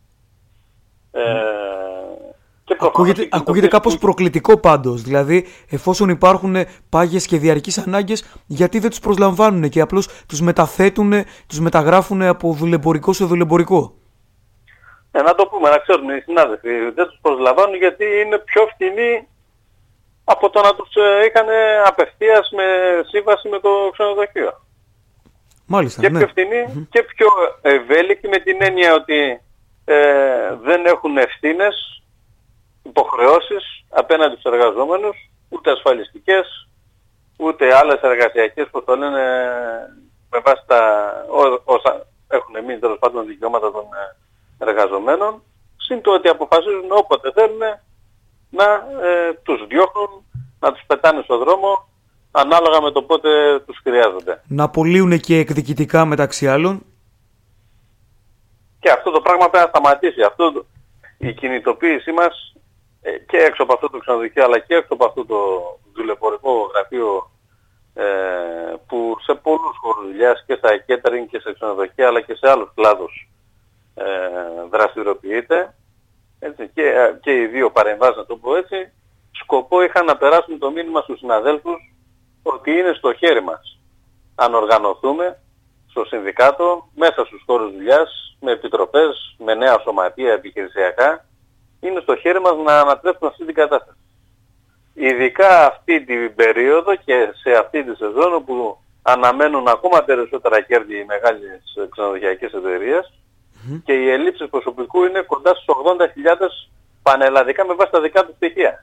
Ε, και ακούγεται ακούγεται κάπως προκλητικό πάντως, δηλαδή εφόσον υπάρχουν πάγιες και διαρκείς ανάγκες, γιατί δεν τους προσλαμβάνουν και απλώς τους μεταθέτουν, τους μεταγράφουν από δουλεμπορικό σε δουλεμπορικό? Ε, να το πούμε, να ξέρουν οι συνάδελφοι, δεν τους προσλαμβάνουν γιατί είναι πιο φτηνοί από το να τους ε, είχαν απευθείας με σύμβαση με το ξενοδοχείο. Μάλιστα, και ναι. πιο φτηνοί mm-hmm. και πιο ευέλικτοι, με την έννοια ότι ε, δεν έχουν ευθύνες, υποχρεώσεις απέναντι στους εργαζόμενους, ούτε ασφαλιστικές, ούτε άλλες εργασιακές που το λένε με βάση τα όσα έχουν μείνει τέλος πάντων δικαιώματα των εργαζομένων, συν το ότι αποφασίζουν όποτε θέλουν να ε, τους διώχνουν, να τους πετάνε στον δρόμο ανάλογα με το πότε τους χρειάζονται. Να απολύουν και εκδικητικά μεταξύ άλλων. Και αυτό το πράγμα πρέπει να σταματήσει. Αυτό, η κινητοποίησή μας ε, και έξω από αυτό το ξενοδοχείο αλλά και έξω από αυτό το δουλεμπορικό γραφείο ε, που σε πολλούς χώρους δουλειάς και στα catering και σε ξενοδοχεία αλλά και σε άλλους κλάδους ε, δραστηριοποιείται. Έτσι, και, και οι δύο παρεμβάσεις, να το πω έτσι, σκοπό είχαν να περάσουν το μήνυμα στους συναδέλφους ότι είναι στο χέρι μας. Αν οργανωθούμε στο συνδικάτο, μέσα στους χώρους δουλειάς, με επιτροπές, με νέα σωματεία επιχειρησιακά, είναι στο χέρι μας να ανατρέψουμε αυτή την κατάσταση. Ειδικά αυτή την περίοδο και σε αυτή τη σεζόν όπου αναμένουν ακόμα περισσότερα κέρδη οι μεγάλες ξενοδοχειακές εταιρείες mm-hmm. και οι ελλείψεις προσωπικού είναι κοντά στους ογδόντα χιλιάδες πανελλαδικά με βάση τα δικά του στοιχεία.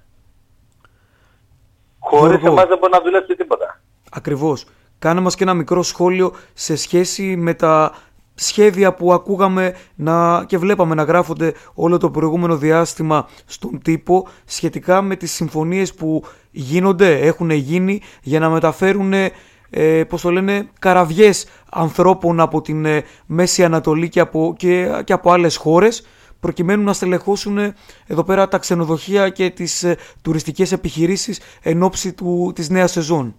Χωρίς εμάς δεν μπορεί να δουλέψει τίποτα. Ακριβώς. Κάνε μας και ένα μικρό σχόλιο σε σχέση με τα σχέδια που ακούγαμε να, και βλέπαμε να γράφονται όλο το προηγούμενο διάστημα στον τύπο σχετικά με τις συμφωνίες που γίνονται, έχουν γίνει για να μεταφέρουν ε, πώς το λένε, καραβιές ανθρώπων από την ε, Μέση Ανατολή και από, και, και από άλλες χώρες προκειμένου να στελεχώσουν εδώ πέρα τα ξενοδοχεία και τις ε, τουριστικές επιχειρήσεις εν ώψη του, της νέας σεζόν.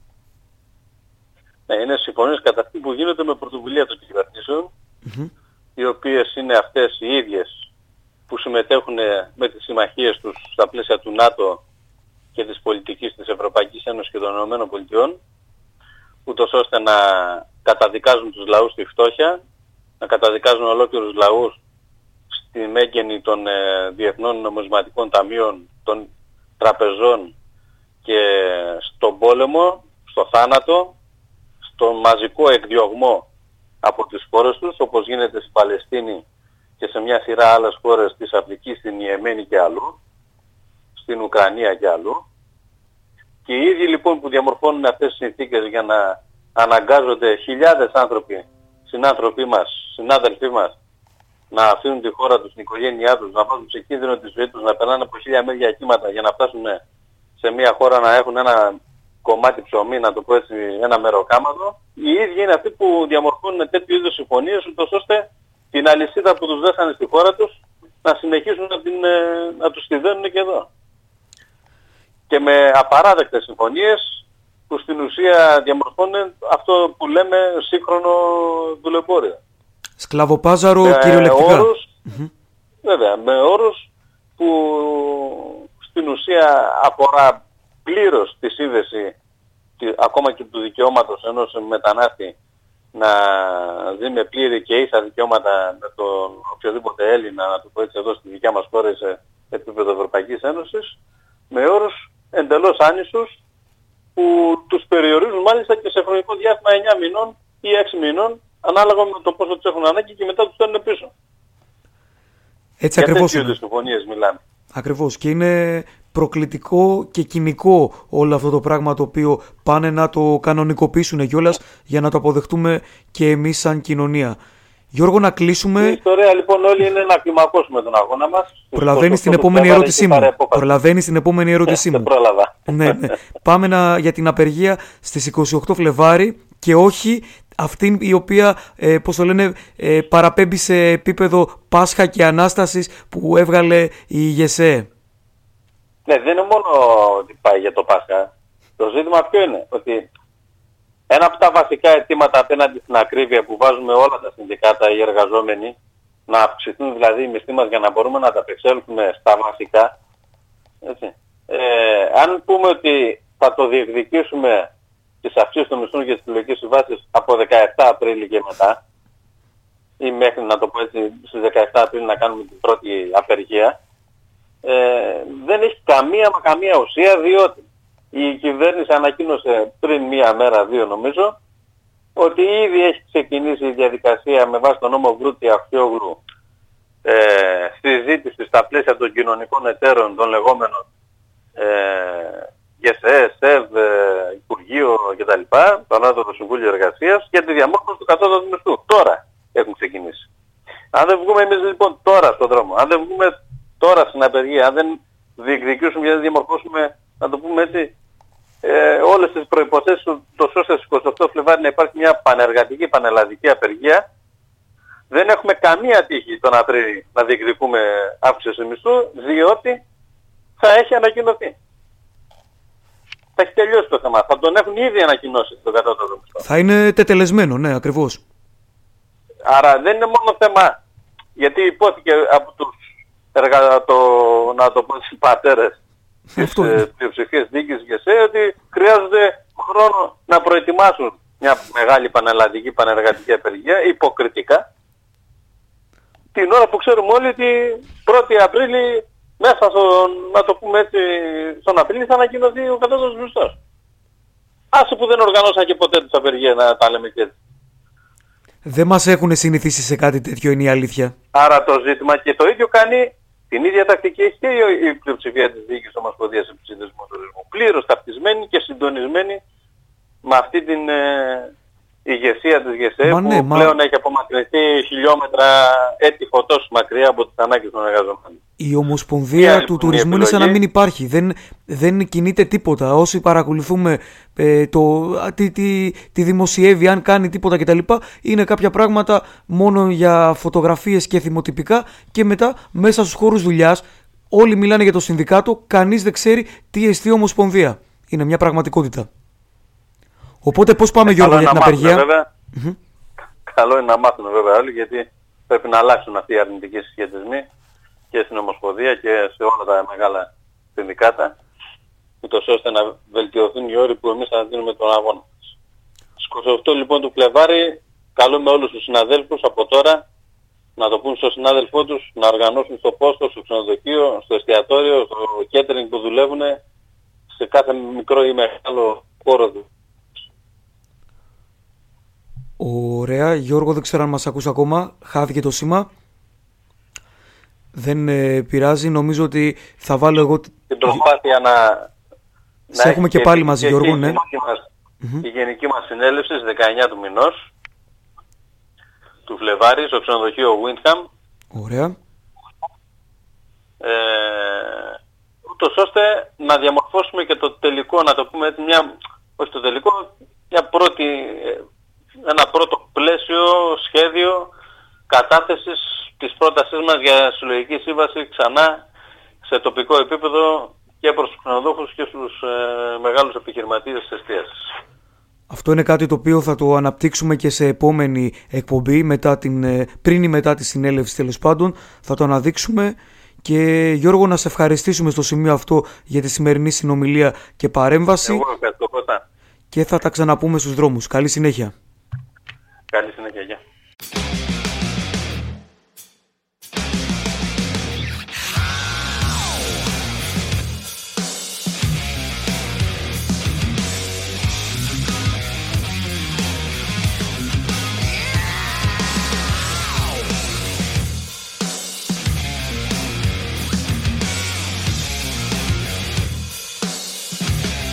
Ναι, είναι συμφωνίες κατά αυτή που γίνονται με πρωτοβουλία των κυβερνήσεων, mm-hmm. οι οποίες είναι αυτές οι ίδιες που συμμετέχουν με τις συμμαχίες τους στα πλαίσια του ΝΑΤΟ και της πολιτικής της Ευρωπαϊκής Ένωσης και των Ηνωμένων Πολιτειών, ούτως ώστε να καταδικάζουν τους λαούς στη φτώχεια, να καταδικάζουν ολόκληρους λαούς στη μέγενη των ε, διεθνών νομισματικών ταμείων, των τραπεζών και στον πόλεμο, στο θάνατο, στον μαζικό εκδιωγμό από τις χώρες τους, όπως γίνεται στην Παλαιστίνη και σε μια σειρά άλλες χώρες της Αφρικής, στην Ιεμένη και αλλού, στην Ουκρανία και αλλού. Και οι ίδιοι λοιπόν που διαμορφώνουν αυτές τις συνθήκες για να αναγκάζονται χιλιάδες άνθρωποι, συνάνθρωποι μας, συνάδελφοί μας, να αφήνουν τη χώρα τους, την οικογένειά τους, να βάζουν σε κίνδυνο τη ζωή τους, να περνάνε από χίλια μίλια κύματα για να φτάσουν σε μια χώρα να έχουν ένα κομμάτι ψωμί, να το πω έτσι, ένα μεροκάματο. Οι ίδιοι είναι αυτοί που διαμορφώνουν τέτοιου είδους συμφωνίες, ούτως ώστε την αλυσίδα που τους δέσανε στη χώρα τους να συνεχίσουν να, την, να τους τη δένουν και εδώ. Και με απαράδεκτες συμφωνίες που στην ουσία διαμορφώνουν αυτό που λέμε σύγχρονο δουλεμπόριο. Σκλαβοπάζαρο κυριολεκτικά. Όρους, mm-hmm. Βέβαια, με όρους που στην ουσία αφορά πλήρως τη σύνδεση ακόμα και του δικαιώματος ενός μετανάστη να ζει με πλήρη και ίσα δικαιώματα με τον οποιοδήποτε Έλληνα, να το πω έτσι, εδώ στη δικιά μας χώρα σε επίπεδο Ευρωπαϊκής Ένωσης, με όρους εντελώς άνισους που τους περιορίζουν μάλιστα και σε χρονικό διάστημα εννιά μηνών ή έξι μηνών ανάλογα με το πόσο τους έχουν ανάγκη και μετά τους στέλνουν πίσω. Έτσι για ακριβώς τέτοιου είδους συμφωνίες μιλάμε. Ακριβώς, και είναι προκλητικό και κοινικό όλο αυτό το πράγμα το οποίο πάνε να το κανονικοποιήσουν κιόλας για να το αποδεχτούμε και εμείς σαν κοινωνία. Γιώργο, να κλείσουμε. Η ιστορία λοιπόν όλη είναι να κλιμακώσουμε τον αγώνα μας. Προλαβαίνεις την επόμενη ερώτησή μου. Προλαβαίνεις την επόμενη ερώτησή μου. Πρόλαβα. Ναι, ναι. Πάμε να, για την απεργία στις είκοσι οκτώ Φλεβάρι και όχι αυτή η οποία, ε, πώς το λένε, ε, παραπέμπει σε επίπεδο Πάσχα και Ανάστασης που έβγαλε η ΓΕΣΕ. Ναι, δεν είναι μόνο ότι πάει για το Πάσχα. Το ζήτημα ποιο είναι, ότι ένα από τα βασικά αιτήματα απέναντι στην ακρίβεια που βάζουμε όλα τα συνδικάτα, οι εργαζόμενοι, να αυξηθούν δηλαδή οι μισθοί μας για να μπορούμε να ανταπεξέλθουμε στα βασικά. Έτσι. Ε, αν πούμε ότι θα το διεκδικήσουμε τις αυξήσεις των μισθών και τις συλλογικές συμβάσεις από δεκαεπτά Απρίλη και μετά, ή μέχρι να το πω έτσι στις δεκαεπτά Απρίλη να κάνουμε την πρώτη απεργία, ε, δεν έχει καμία μα καμία ουσία, διότι η κυβέρνηση ανακοίνωσε πριν μία μέρα, δύο νομίζω, ότι ήδη έχει ξεκινήσει η διαδικασία με βάση τον νόμο Βρούτση Αξιόγλου ε, συζήτηση στα πλαίσια των κοινωνικών εταίρων, των λεγόμενων ε, ΓΕΣΕ, ΣΕΒ, ε, Υπουργείο κτλ., το Ανώτατο Συμβούλιο Εργασίας, για τη διαμόρφωση του κατώτατου μισθού. Τώρα έχουν ξεκινήσει. Αν δεν βγούμε εμείς λοιπόν τώρα στον δρόμο, αν δεν βγούμε τώρα στην απεργία, αν δεν διεκδικήσουμε και δεν διαμορφώσουμε, να το πούμε έτσι, ε, όλες τις προϋποθέσεις τόσο ώστε στις εικοστή ογδόη Φλεβάρι να υπάρχει μια πανεργατική, πανελλαδική απεργία, δεν έχουμε καμία τύχη τον Απρίλιο να διεκδικούμε αύξηση μισθού, διότι θα έχει ανακοινωθεί. Θα έχει τελειώσει το θέμα. Θα τον έχουν ήδη ανακοινώσει τον κατώτατο μισθό. Θα είναι τετελεσμένο, ναι, ακριβώς. Άρα δεν είναι μόνο θέμα, γιατί υπόθηκε από τους εργατο, να το πω στις πατέρες της πλειοψηφίας δίκης και σε ότι χρειάζεται χρόνο να προετοιμάσουν μια μεγάλη πανελλαδική πανεργατική απεργία υποκριτικά, την ώρα που ξέρουμε όλοι ότι πρώτη Απρίλη μέσα στον, να το πούμε έτσι, στον Απρίλη θα ανακοινωθεί ο κατώτατος μισθός. Άσε που δεν οργανώσαν και ποτέ τις απεργίες, να τα λέμε και έτσι. Δεν μας έχουν συνηθίσει σε κάτι τέτοιο, είναι η αλήθεια. Άρα το ζήτημα, και το ίδιο κάνει την ίδια τακτική έχει και η πλειοψηφία της Διοίκησης Ομοσπονδίας Επισύνδεσμου Τουρισμού. Πλήρως ταυτισμένη και συντονισμένη με αυτή την ε, ηγεσία της ΓΕΣΕ που ναι, πλέον μα... έχει απομακρυνθεί χιλιόμετρα έτη φωτός μακριά από τις ανάγκες των εργαζομένων. Η Ομοσπονδία και, του Τουρισμού είναι σαν να μην υπάρχει. Δεν, δεν κινείται τίποτα. Όσοι παρακολουθούμε ε, το, τι, τι, τι δημοσιεύει, αν κάνει τίποτα κτλ. Είναι κάποια πράγματα μόνο για φωτογραφίες και θυμοτυπικά και μετά μέσα στους χώρους δουλειάς όλοι μιλάνε για το συνδικάτο, κανείς δεν ξέρει τι εστί η Ομοσπονδία. Είναι μια πραγματικότητα. Οπότε πώς πάμε, ε, Γιώργο, για την απεργία. Mm-hmm. Καλό είναι να μάθουν βέβαια όλοι, γιατί πρέπει να αλλάξουν αυτοί οι αρνητικοί συσχετισμοί και στην Ομοσπονδία και σε όλα τα μεγάλα συνδικάτα, ούτως ώστε να βελτιωθούν οι όροι που εμείς θα δίνουμε τον αγώνα μας. Στις εικοστή ογδόη λοιπόν του Φλεβάρι καλούμε όλους τους συναδέλφους από τώρα να το πούν στον συνάδελφό τους να οργανώσουν στο πόστο, στο ξενοδοχείο, στο εστιατόριο, στο catering που δουλεύουν, σε κάθε μικρό ή μεγάλο χώρο του. Ωραία. Γιώργο, δεν ξέρω αν μας ακούς ακόμα. Χάθηκε το σήμα. Δεν ε, πειράζει. Νομίζω ότι θα βάλω εγώ... Την προσπάθεια να... Σε έχουμε και, και πάλι μαζί, Γιώργο, ναι. Η γενική, μας, mm-hmm. η γενική μας συνέλευση στις δεκαεννιά του μηνός του Φλεβάρι στο ξενοδοχείο Windham. Ωραία. Ε, ούτως ώστε να διαμορφώσουμε και το τελικό, να το πούμε έτσι, μια, όχι το τελικό, μια πρώτη... ένα πρώτο πλαίσιο, σχέδιο κατάθεσης της πρότασής μας για συλλογική σύμβαση ξανά σε τοπικό επίπεδο και προς τους ξενοδόχους και στους ε, μεγάλους επιχειρηματίες της εστίασης. Αυτό είναι κάτι το οποίο θα το αναπτύξουμε και σε επόμενη εκπομπή, μετά την, πριν ή μετά τη συνέλευση τέλος πάντων, θα το αναδείξουμε. Και Γιώργο, να σε ευχαριστήσουμε στο σημείο αυτό για τη σημερινή συνομιλία και παρέμβαση. Εγώ ευχαριστώ, Κώστα. Και θα τα ξαναπούμε στους δρόμους. Καλή συνέχεια. Καλή συνέχεια, γεια.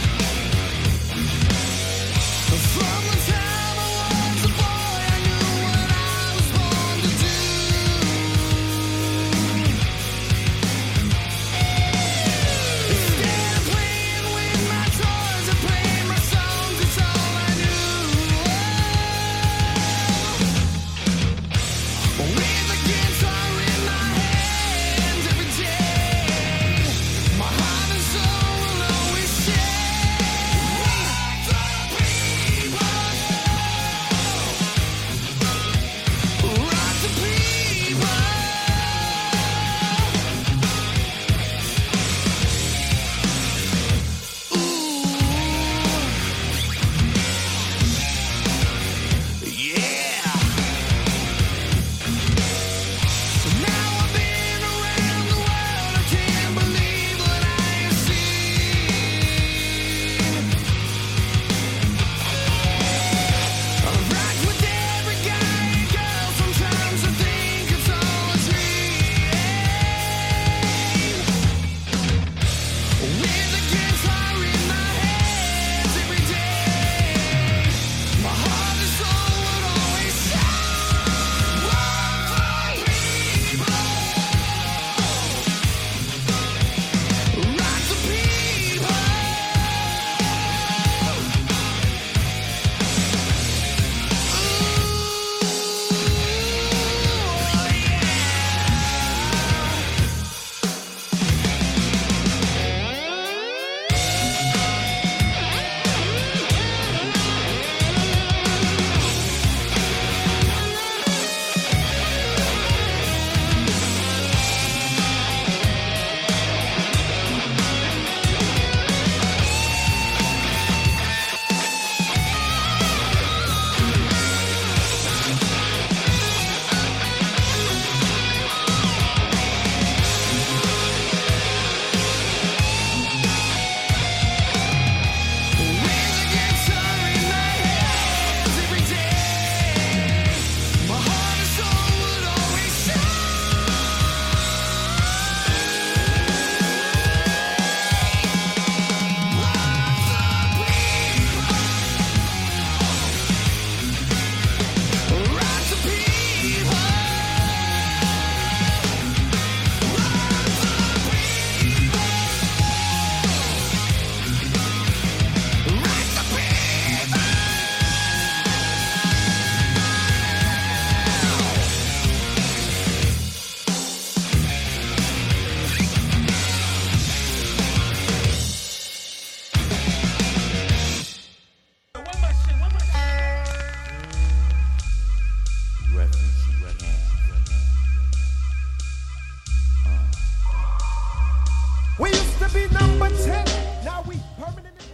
From the time I was a boy, I knew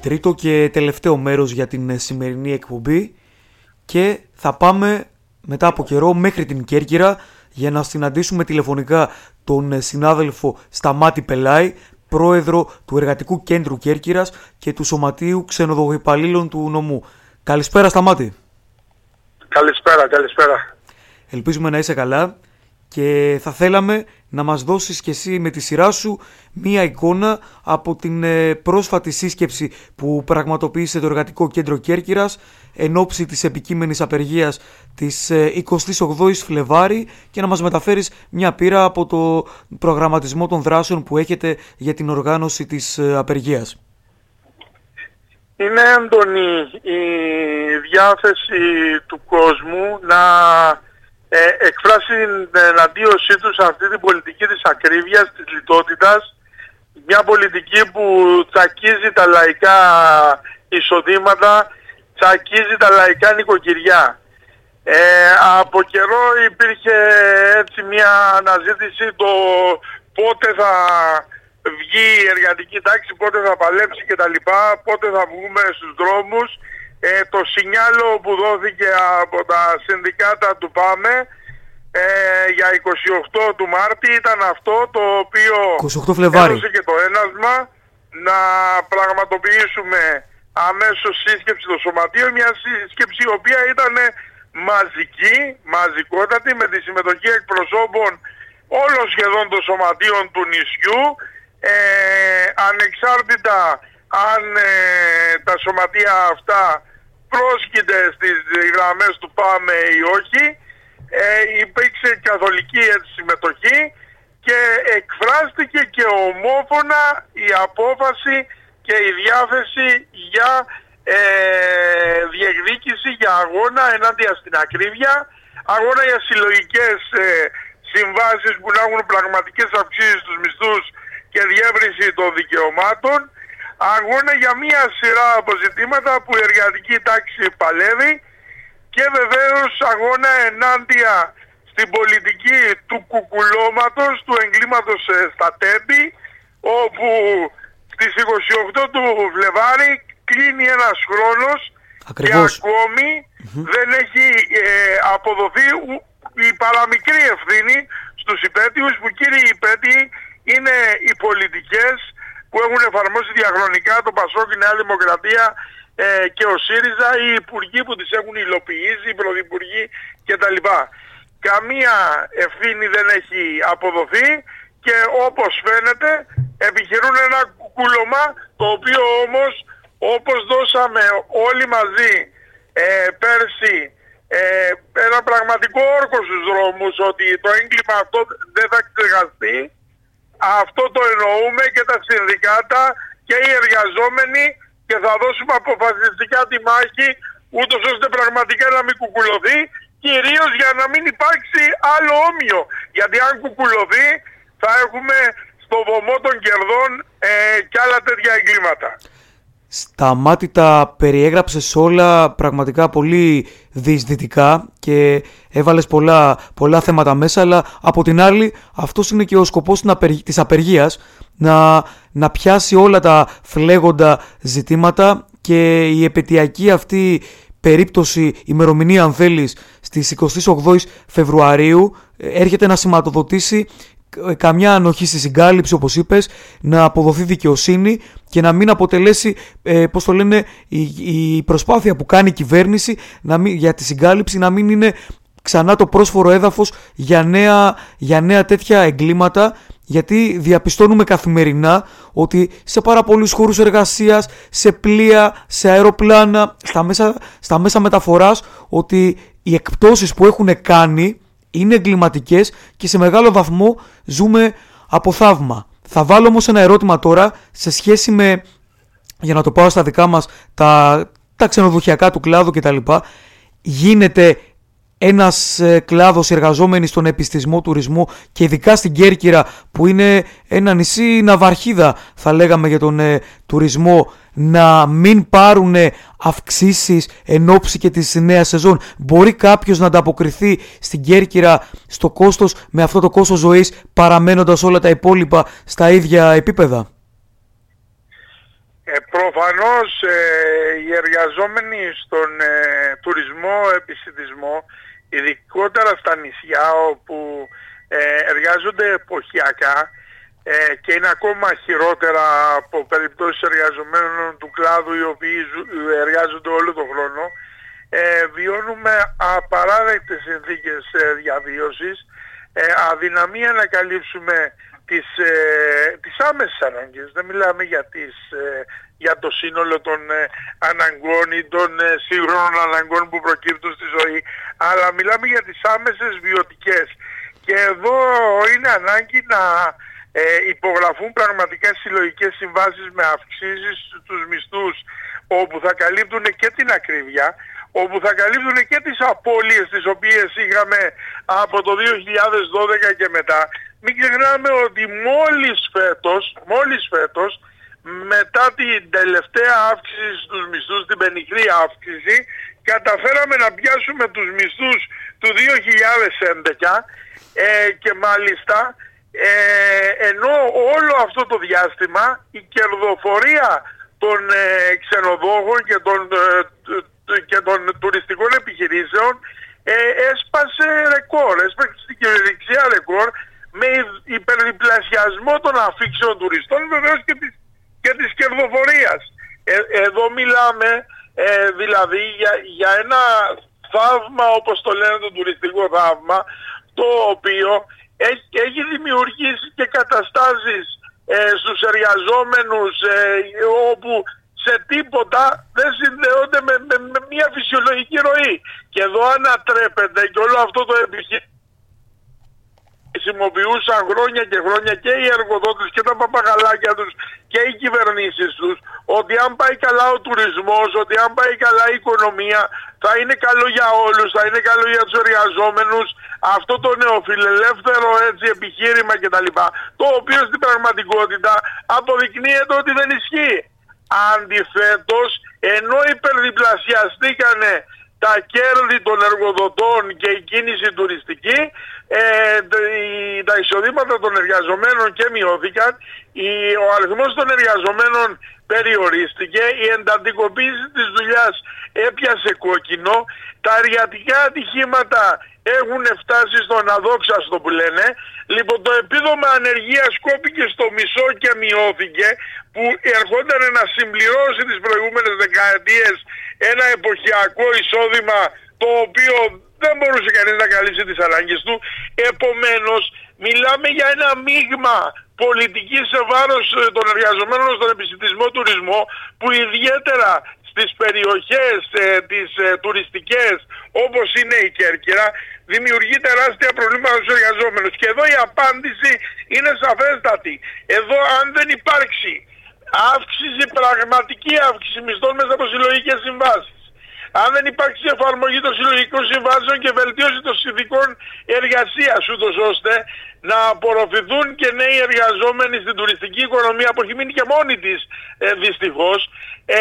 τρίτο και τελευταίο μέρος για την σημερινή εκπομπή και θα πάμε μετά από καιρό μέχρι την Κέρκυρα για να συναντήσουμε τηλεφωνικά τον συνάδελφο Σταμάτη Πελάη, πρόεδρο του Εργατικού Κέντρου Κέρκυρας και του Σωματείου Ξενοδοχοϊπαλλήλων του νομού. Καλησπέρα Σταμάτη. Καλησπέρα, καλησπέρα. Ελπίζουμε να είσαι καλά και θα θέλαμε να μας δώσεις και εσύ με τη σειρά σου μία εικόνα από την πρόσφατη σύσκεψη που πραγματοποίησε το Εργατικό Κέντρο Κέρκυρας εν ώψη της επικείμενης απεργίας της εικοστής ογδόης Φλεβάρη και να μας μεταφέρεις μια πείρα από το προγραμματισμό των δράσεων που έχετε για την οργάνωση της απεργίας. Είναι έντονη η διάθεση του κόσμου να ε, εκφράσει την εναντίωσή του σε αυτή την πολιτική της ακρίβειας, της λιτότητας, μια πολιτική που τσακίζει τα λαϊκά εισοδήματα, τσακίζει τα λαϊκά νοικοκυριά. Ε, από καιρό υπήρχε έτσι μια αναζήτηση το πότε θα βγει η εργατική τάξη, πότε θα παλέψει κτλ, πότε θα βγούμε στους δρόμους. Ε, το σινιάλο που δόθηκε από τα συνδικάτα του ΠΑΜΕ ε, για είκοσι οκτώ του Μάρτη ήταν αυτό το οποίο είκοσι οκτώ Φλεβάρη έδωσε και το ένασμα να πραγματοποιήσουμε αμέσως σύσκεψη στο Σωματείο, μια σύσκεψη η οποία ήταν μαζική, μαζικότατη, με τη συμμετοχή εκπροσώπων όλων σχεδόν των σωματείων του νησιού, ε, ανεξάρτητα αν ε, τα σωματεία αυτά πρόσκειται στις γραμμές του ΠΑΜΕ ή όχι. Ε, υπήρξε καθολική έτσι, συμμετοχή και εκφράστηκε και ομόφωνα η απόφαση και η διάθεση για ε, διεκδίκηση, για αγώνα ενάντια στην ακρίβεια, αγώνα για συλλογικές ε, συμβάσεις που να έχουν πραγματικές αυξήσεις στους μισθούς και διεύρυνση των δικαιωμάτων, αγώνα για μία σειρά αποζητήματα που η εργατική τάξη παλεύει και βεβαίως αγώνα ενάντια στην πολιτική του κουκουλώματος, του εγκλήματος ε, στα τέμπη, όπου στις είκοσι οκτώ του Φλεβάρη κλείνει ένας χρόνος. Ακριβώς. Και ακόμη mm-hmm. δεν έχει ε, αποδοθεί η παραμικρή ευθύνη στους υπέτειους, που κύριοι υπέτειοι είναι οι πολιτικές που έχουν εφαρμόσει διαχρονικά το ΠΑΣΟΚ, η Νέα Δημοκρατία ε, και ο ΣΥΡΙΖΑ, οι υπουργοί που τις έχουν υλοποιήσει, οι πρωθυπουργοί κτλ. Καμία ευθύνη δεν έχει αποδοθεί και όπως φαίνεται επιχειρούν ένα κουκούλωμα, το οποίο όμως όπως δώσαμε όλοι μαζί ε, πέρσι ε, ένα πραγματικό όρκο στους δρόμους ότι το έγκλημα αυτό δεν θα ξεχαστεί, αυτό το εννοούμε και τα συνδικάτα και οι εργαζόμενοι, και θα δώσουμε αποφασιστικά τη μάχη ούτως ώστε πραγματικά να μην κουκουλωθεί, κυρίως για να μην υπάρξει άλλο όμοιο, γιατί αν κουκουλωθεί θα έχουμε στο βωμό των κερδών ε, και άλλα τέτοια εγκλήματα. Σταμάτη, τα περιέγραψες όλα πραγματικά πολύ διεισδυτικά και έβαλες πολλά, πολλά θέματα μέσα, αλλά από την άλλη αυτός είναι και ο σκοπός της απεργίας, να, να πιάσει όλα τα φλέγοντα ζητήματα, και η επαιτειακή αυτή περίπτωση, ημερομηνία αν θέλεις, στις εικοστή ογδόη Φεβρουαρίου έρχεται να σηματοδοτήσει καμιά ανοχή στη συγκάλυψη, όπως είπες, να αποδοθεί δικαιοσύνη και να μην αποτελέσει, ε, πώς το λένε, η, η προσπάθεια που κάνει η κυβέρνηση να μην, για τη συγκάλυψη να μην είναι ξανά το πρόσφορο έδαφος για νέα, για νέα τέτοια εγκλήματα, γιατί διαπιστώνουμε καθημερινά ότι σε πάρα πολλούς χώρους εργασίας, σε πλοία, σε αεροπλάνα, στα μέσα, στα μέσα μεταφοράς, ότι οι εκπτώσεις που έχουν κάνει είναι εγκληματικές και σε μεγάλο βαθμό ζούμε από θαύμα. Θα βάλω όμως ένα ερώτημα τώρα σε σχέση με, για να το πάω στα δικά μας, τα, τα ξενοδοχειακά του κλάδου κτλ. Γίνεται ένας ε, κλάδος εργαζόμενοι στον επιστησμό, τουρισμό και ειδικά στην Κέρκυρα, που είναι ένα νησί ναυαρχίδα θα λέγαμε για τον ε, τουρισμό, να μην πάρουν αυξήσεις εν ώψη και της νέας σεζόν? Μπορεί κάποιος να ανταποκριθεί στην Κέρκυρα στο κόστος με αυτό το κόστος ζωής, παραμένοντας όλα τα υπόλοιπα στα ίδια επίπεδα? Ε, Ε, προφανώς ε, οι εργαζόμενοι στον ε, τουρισμό, επισιτισμό, ειδικότερα στα νησιά όπου ε, εργάζονται εποχιακά ε, και είναι ακόμα χειρότερα από περιπτώσεις εργαζομένων του κλάδου οι οποίοι εργάζονται όλο τον χρόνο, ε, βιώνουμε απαράδεκτες συνθήκες ε, διαβίωσης, ε, αδυναμία να καλύψουμε τις, ε, τις άμεσες ανάγκες. Δεν μιλάμε για, τις, ε, για το σύνολο των ε, αναγκών ή των ε, σύγχρονων αναγκών που προκύπτουν στη ζωή, αλλά μιλάμε για τις άμεσες βιωτικές. Και εδώ είναι ανάγκη να ε, υπογραφούν πραγματικά συλλογικές συμβάσεις με αυξήσεις στους μισθούς, όπου θα καλύπτουν και την ακρίβεια, όπου θα καλύπτουν και τις απώλειες τις οποίες είχαμε από το δύο χιλιάδες δώδεκα και μετά. Μην ξεχνάμε ότι μόλις φέτος, μόλις φέτος, μετά την τελευταία αύξηση στους μισθούς, την πενιχρή αύξηση, καταφέραμε να πιάσουμε τους μισθούς του δύο χιλιάδες έντεκα ε, και μάλιστα ε, ενώ όλο αυτό το διάστημα η κερδοφορία των ε, ξενοδόχων και των, ε, και των τουριστικών επιχειρήσεων ε, έσπασε ρεκόρ, έσπασε στην κυριολεξία ρεκόρ, με υπερδιπλασιασμό των αφήξεων τουριστών, βεβαίως και της, και της κερδοφορίας. Ε, εδώ μιλάμε ε, δηλαδή για, για ένα θαύμα, όπως το λένε, το τουριστικό θαύμα, το οποίο έχει, έχει δημιουργήσει και καταστάσεις ε, στους εργαζόμενους ε, όπου σε τίποτα δεν συνδέονται με, με, με μια φυσιολογική ροή. Και εδώ ανατρέπεται και όλο αυτό το επιχείρημα χρησιμοποιούσαν χρόνια και χρόνια και οι εργοδότες και τα παπαγαλάκια τους και οι κυβερνήσεις τους, ότι αν πάει καλά ο τουρισμός, ότι αν πάει καλά η οικονομία, θα είναι καλό για όλους, θα είναι καλό για τους εργαζόμενους, αυτό το νεοφιλελεύθερο έτσι επιχείρημα κτλ. Το οποίο στην πραγματικότητα αποδεικνύεται ότι δεν ισχύει. Αντιθέτως, ενώ υπερδιπλασιαστήκανε τα κέρδη των εργοδοτών και η κίνηση τουριστική, ε, τα εισοδήματα των εργαζομένων και μειώθηκαν, η, ο αριθμός των εργαζομένων περιορίστηκε, η εντατικοποίηση της δουλειάς έπιασε κόκκινο, τα εργατικά ατυχήματα έχουν φτάσει στον αδόξαστο που λένε. Λοιπόν, το επίδομα ανεργίας κόπηκε στο μισό και μειώθηκε, που ερχόταν να συμπληρώσει τις προηγούμενες δεκαετίες ένα εποχιακό εισόδημα το οποίο δεν μπορούσε κανείς να καλύψει τις ανάγκες του. Επομένως, μιλάμε για ένα μείγμα πολιτικής σε βάρος των εργαζομένων στον επισιτισμό τουρισμό, που ιδιαίτερα στις περιοχές ε, τις ε, τουριστικές όπως είναι η Κέρκυρα δημιουργεί τεράστια προβλήματα στους εργαζόμενους. Και εδώ η απάντηση είναι σαφέστατη. Εδώ αν δεν υπάρξει αύξηση, πραγματική αύξηση μισθών μέσα από συλλογικές συμβάσεις, αν δεν υπάρξει εφαρμογή των συλλογικών συμβάσεων και βελτίωση των συνθηκών εργασίας, ούτως ώστε να απορροφηθούν και νέοι εργαζόμενοι στην τουριστική οικονομία που έχει μείνει και μόνη της ε, δυστυχώς, ε,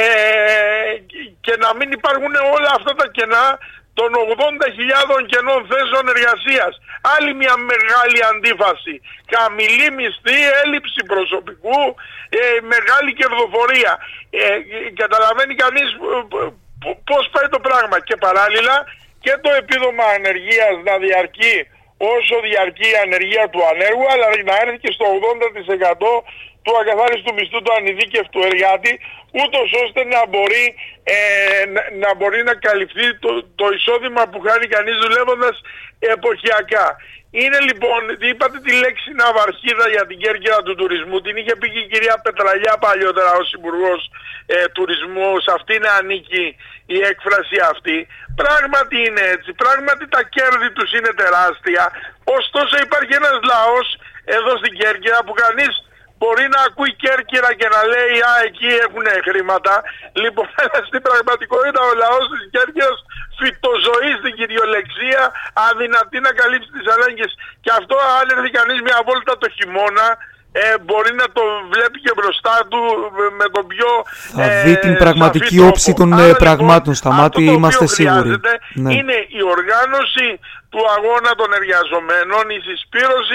και να μην υπάρχουν όλα αυτά τα κενά των ογδόντα χιλιάδων κενών θέσεων εργασίας. Άλλη μια μεγάλη αντίφαση. Χαμηλή μισθή, έλλειψη προσωπικού, ε, μεγάλη κερδοφορία. Ε, καταλαβαίνει κανείς πώς πάει το πράγμα. Και παράλληλα και το επίδομα ανεργίας να διαρκεί όσο διαρκεί η ανεργία του ανέργου, αλλά να έρθει και στο ογδόντα τοις εκατό του ακαθάριστου μισθού του ανειδίκευτου εργάτη, ούτως ώστε να μπορεί, ε, να, να μπορεί να καλυφθεί το, το εισόδημα που χάνει κανείς δουλεύοντας εποχιακά. Είναι λοιπόν, είπατε τη λέξη ναυαρχίδα για την Κέρκυρα του τουρισμού, την είχε πει και η κυρία Πετραλιά παλιότερα ως υπουργός ε, τουρισμού, σε αυτήν ανήκει η έκφραση αυτή. Πράγματι είναι έτσι, πράγματι τα κέρδη τους είναι τεράστια, ωστόσο υπάρχει ένας λαός εδώ στην Κέρκυρα που κανείς μπορεί να ακούει Κέρκυρα και να λέει «Α, εκεί έχουν χρήματα». Λοιπόν, στην πραγματικότητα ο λαός της Κέρκυρας φυτοζωεί στην κυριολεξία, αδυνατεί να καλύψει τις ανάγκες. Και αυτό αν έρθει κανείς μια βόλτα το χειμώνα, ε, μπορεί να το βλέπει και μπροστά του με τον πιο θα ε, δει την πραγματική όψη των Άρα, πραγμάτων λοιπόν, στα μάτια, είμαστε σίγουροι. Ναι. Είναι η οργάνωση του αγώνα των εργαζομένων, η συσπήρωση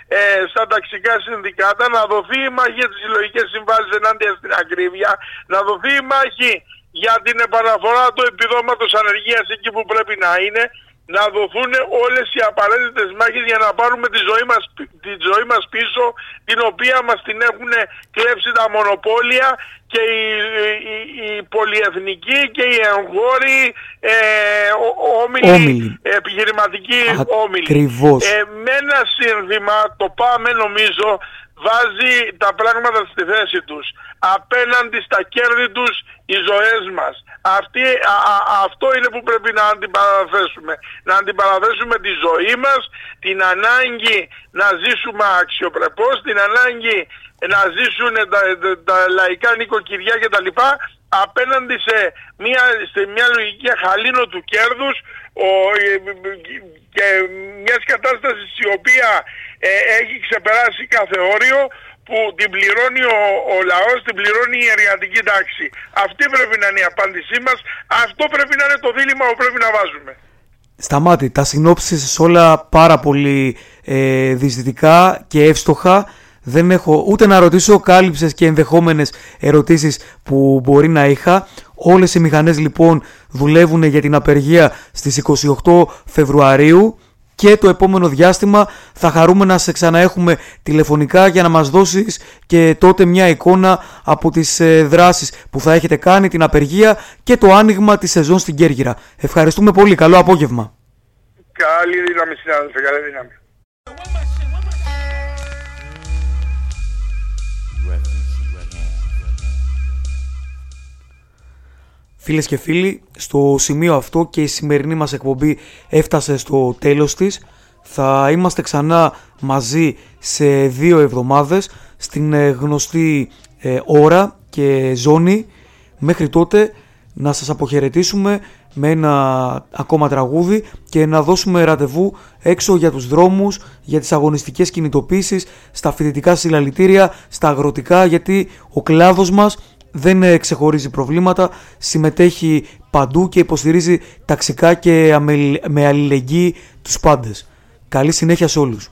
ε, στα ταξικά συνδικάτα, να δοθεί η μάχη για τις συλλογικές συμβάσεις ενάντια στην ακρίβεια, να δοθεί η μάχη για την επαναφορά του επιδόματος ανεργίας εκεί που πρέπει να είναι, να δοθούν όλες οι απαραίτητες μάχες για να πάρουμε τη ζωή μας, τη ζωή μας πίσω, την οποία μας την έχουν κλέψει τα μονοπόλια και οι, οι, οι πολυεθνικοί και οι εγχώροι ε, όμιλοι, όμιλοι. επιχειρηματικοί όμιλοι. Ακριβώς. Ε, με ένα σύνθημα, το πάμε νομίζω, βάζει τα πράγματα στη θέση τους. Απέναντι στα κέρδη τους οι ζωές μας. Αυτή, α, α, αυτό είναι που πρέπει να αντιπαραθέσουμε. Να αντιπαραθέσουμε τη ζωή μας, την ανάγκη να ζήσουμε αξιοπρεπώς, την ανάγκη να ζήσουν τα, τα, τα λαϊκά νοικοκυριά κτλ. Απέναντι σε μια, σε μια λογική χαλίνο του κέρδους ο, και μιας κατάστασης η οποία ε, έχει ξεπεράσει κάθε όριο, που την πληρώνει ο, ο λαός, την πληρώνει η εργατική τάξη. Αυτή πρέπει να είναι η απάντησή μας, αυτό πρέπει να είναι το δίλημμα που πρέπει να βάζουμε. Σταμάτη, τα συνόψεις όλα πάρα πολύ ε, διεισδυτικά και εύστοχα. Δεν έχω ούτε να ρωτήσω, κάλυψες και ενδεχόμενες ερωτήσεις που μπορεί να είχα. Όλες οι μηχανές λοιπόν δουλεύουν για την απεργία στις είκοσι οκτώ Φεβρουαρίου και το επόμενο διάστημα θα χαρούμε να σε ξαναέχουμε τηλεφωνικά για να μας δώσεις και τότε μια εικόνα από τις ε, δράσεις που θα έχετε κάνει, την απεργία και το άνοιγμα της σεζόν στην Κέρκυρα. Ευχαριστούμε πολύ. Καλό απόγευμα. Καλή δύναμη συνάδελφε, καλή δύναμη. Φίλες και φίλοι, στο σημείο αυτό και η σημερινή μας εκπομπή έφτασε στο τέλος της. Θα είμαστε ξανά μαζί σε δύο εβδομάδες στην γνωστή ε, ώρα και ζώνη. Μέχρι τότε να σας αποχαιρετήσουμε με ένα ακόμα τραγούδι και να δώσουμε ραντεβού έξω για τους δρόμους, για τις αγωνιστικές κινητοποίησεις, στα φοιτητικά συλλαλητήρια, στα αγροτικά, γιατί ο κλάδος μας δεν ξεχωρίζει προβλήματα, συμμετέχει παντού και υποστηρίζει ταξικά και με αλληλεγγύη τους πάντες. Καλή συνέχεια σε όλους.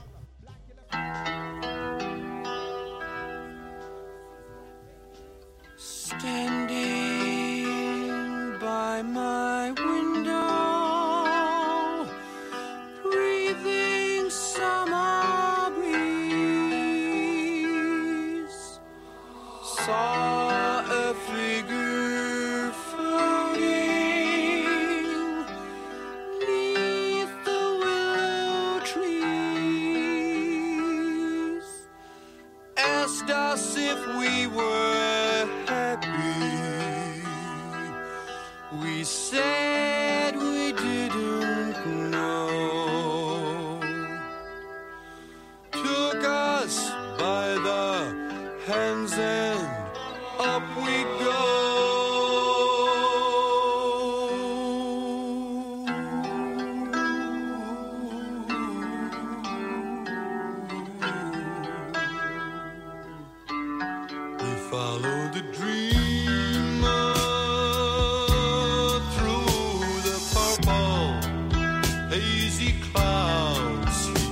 Hazy clouds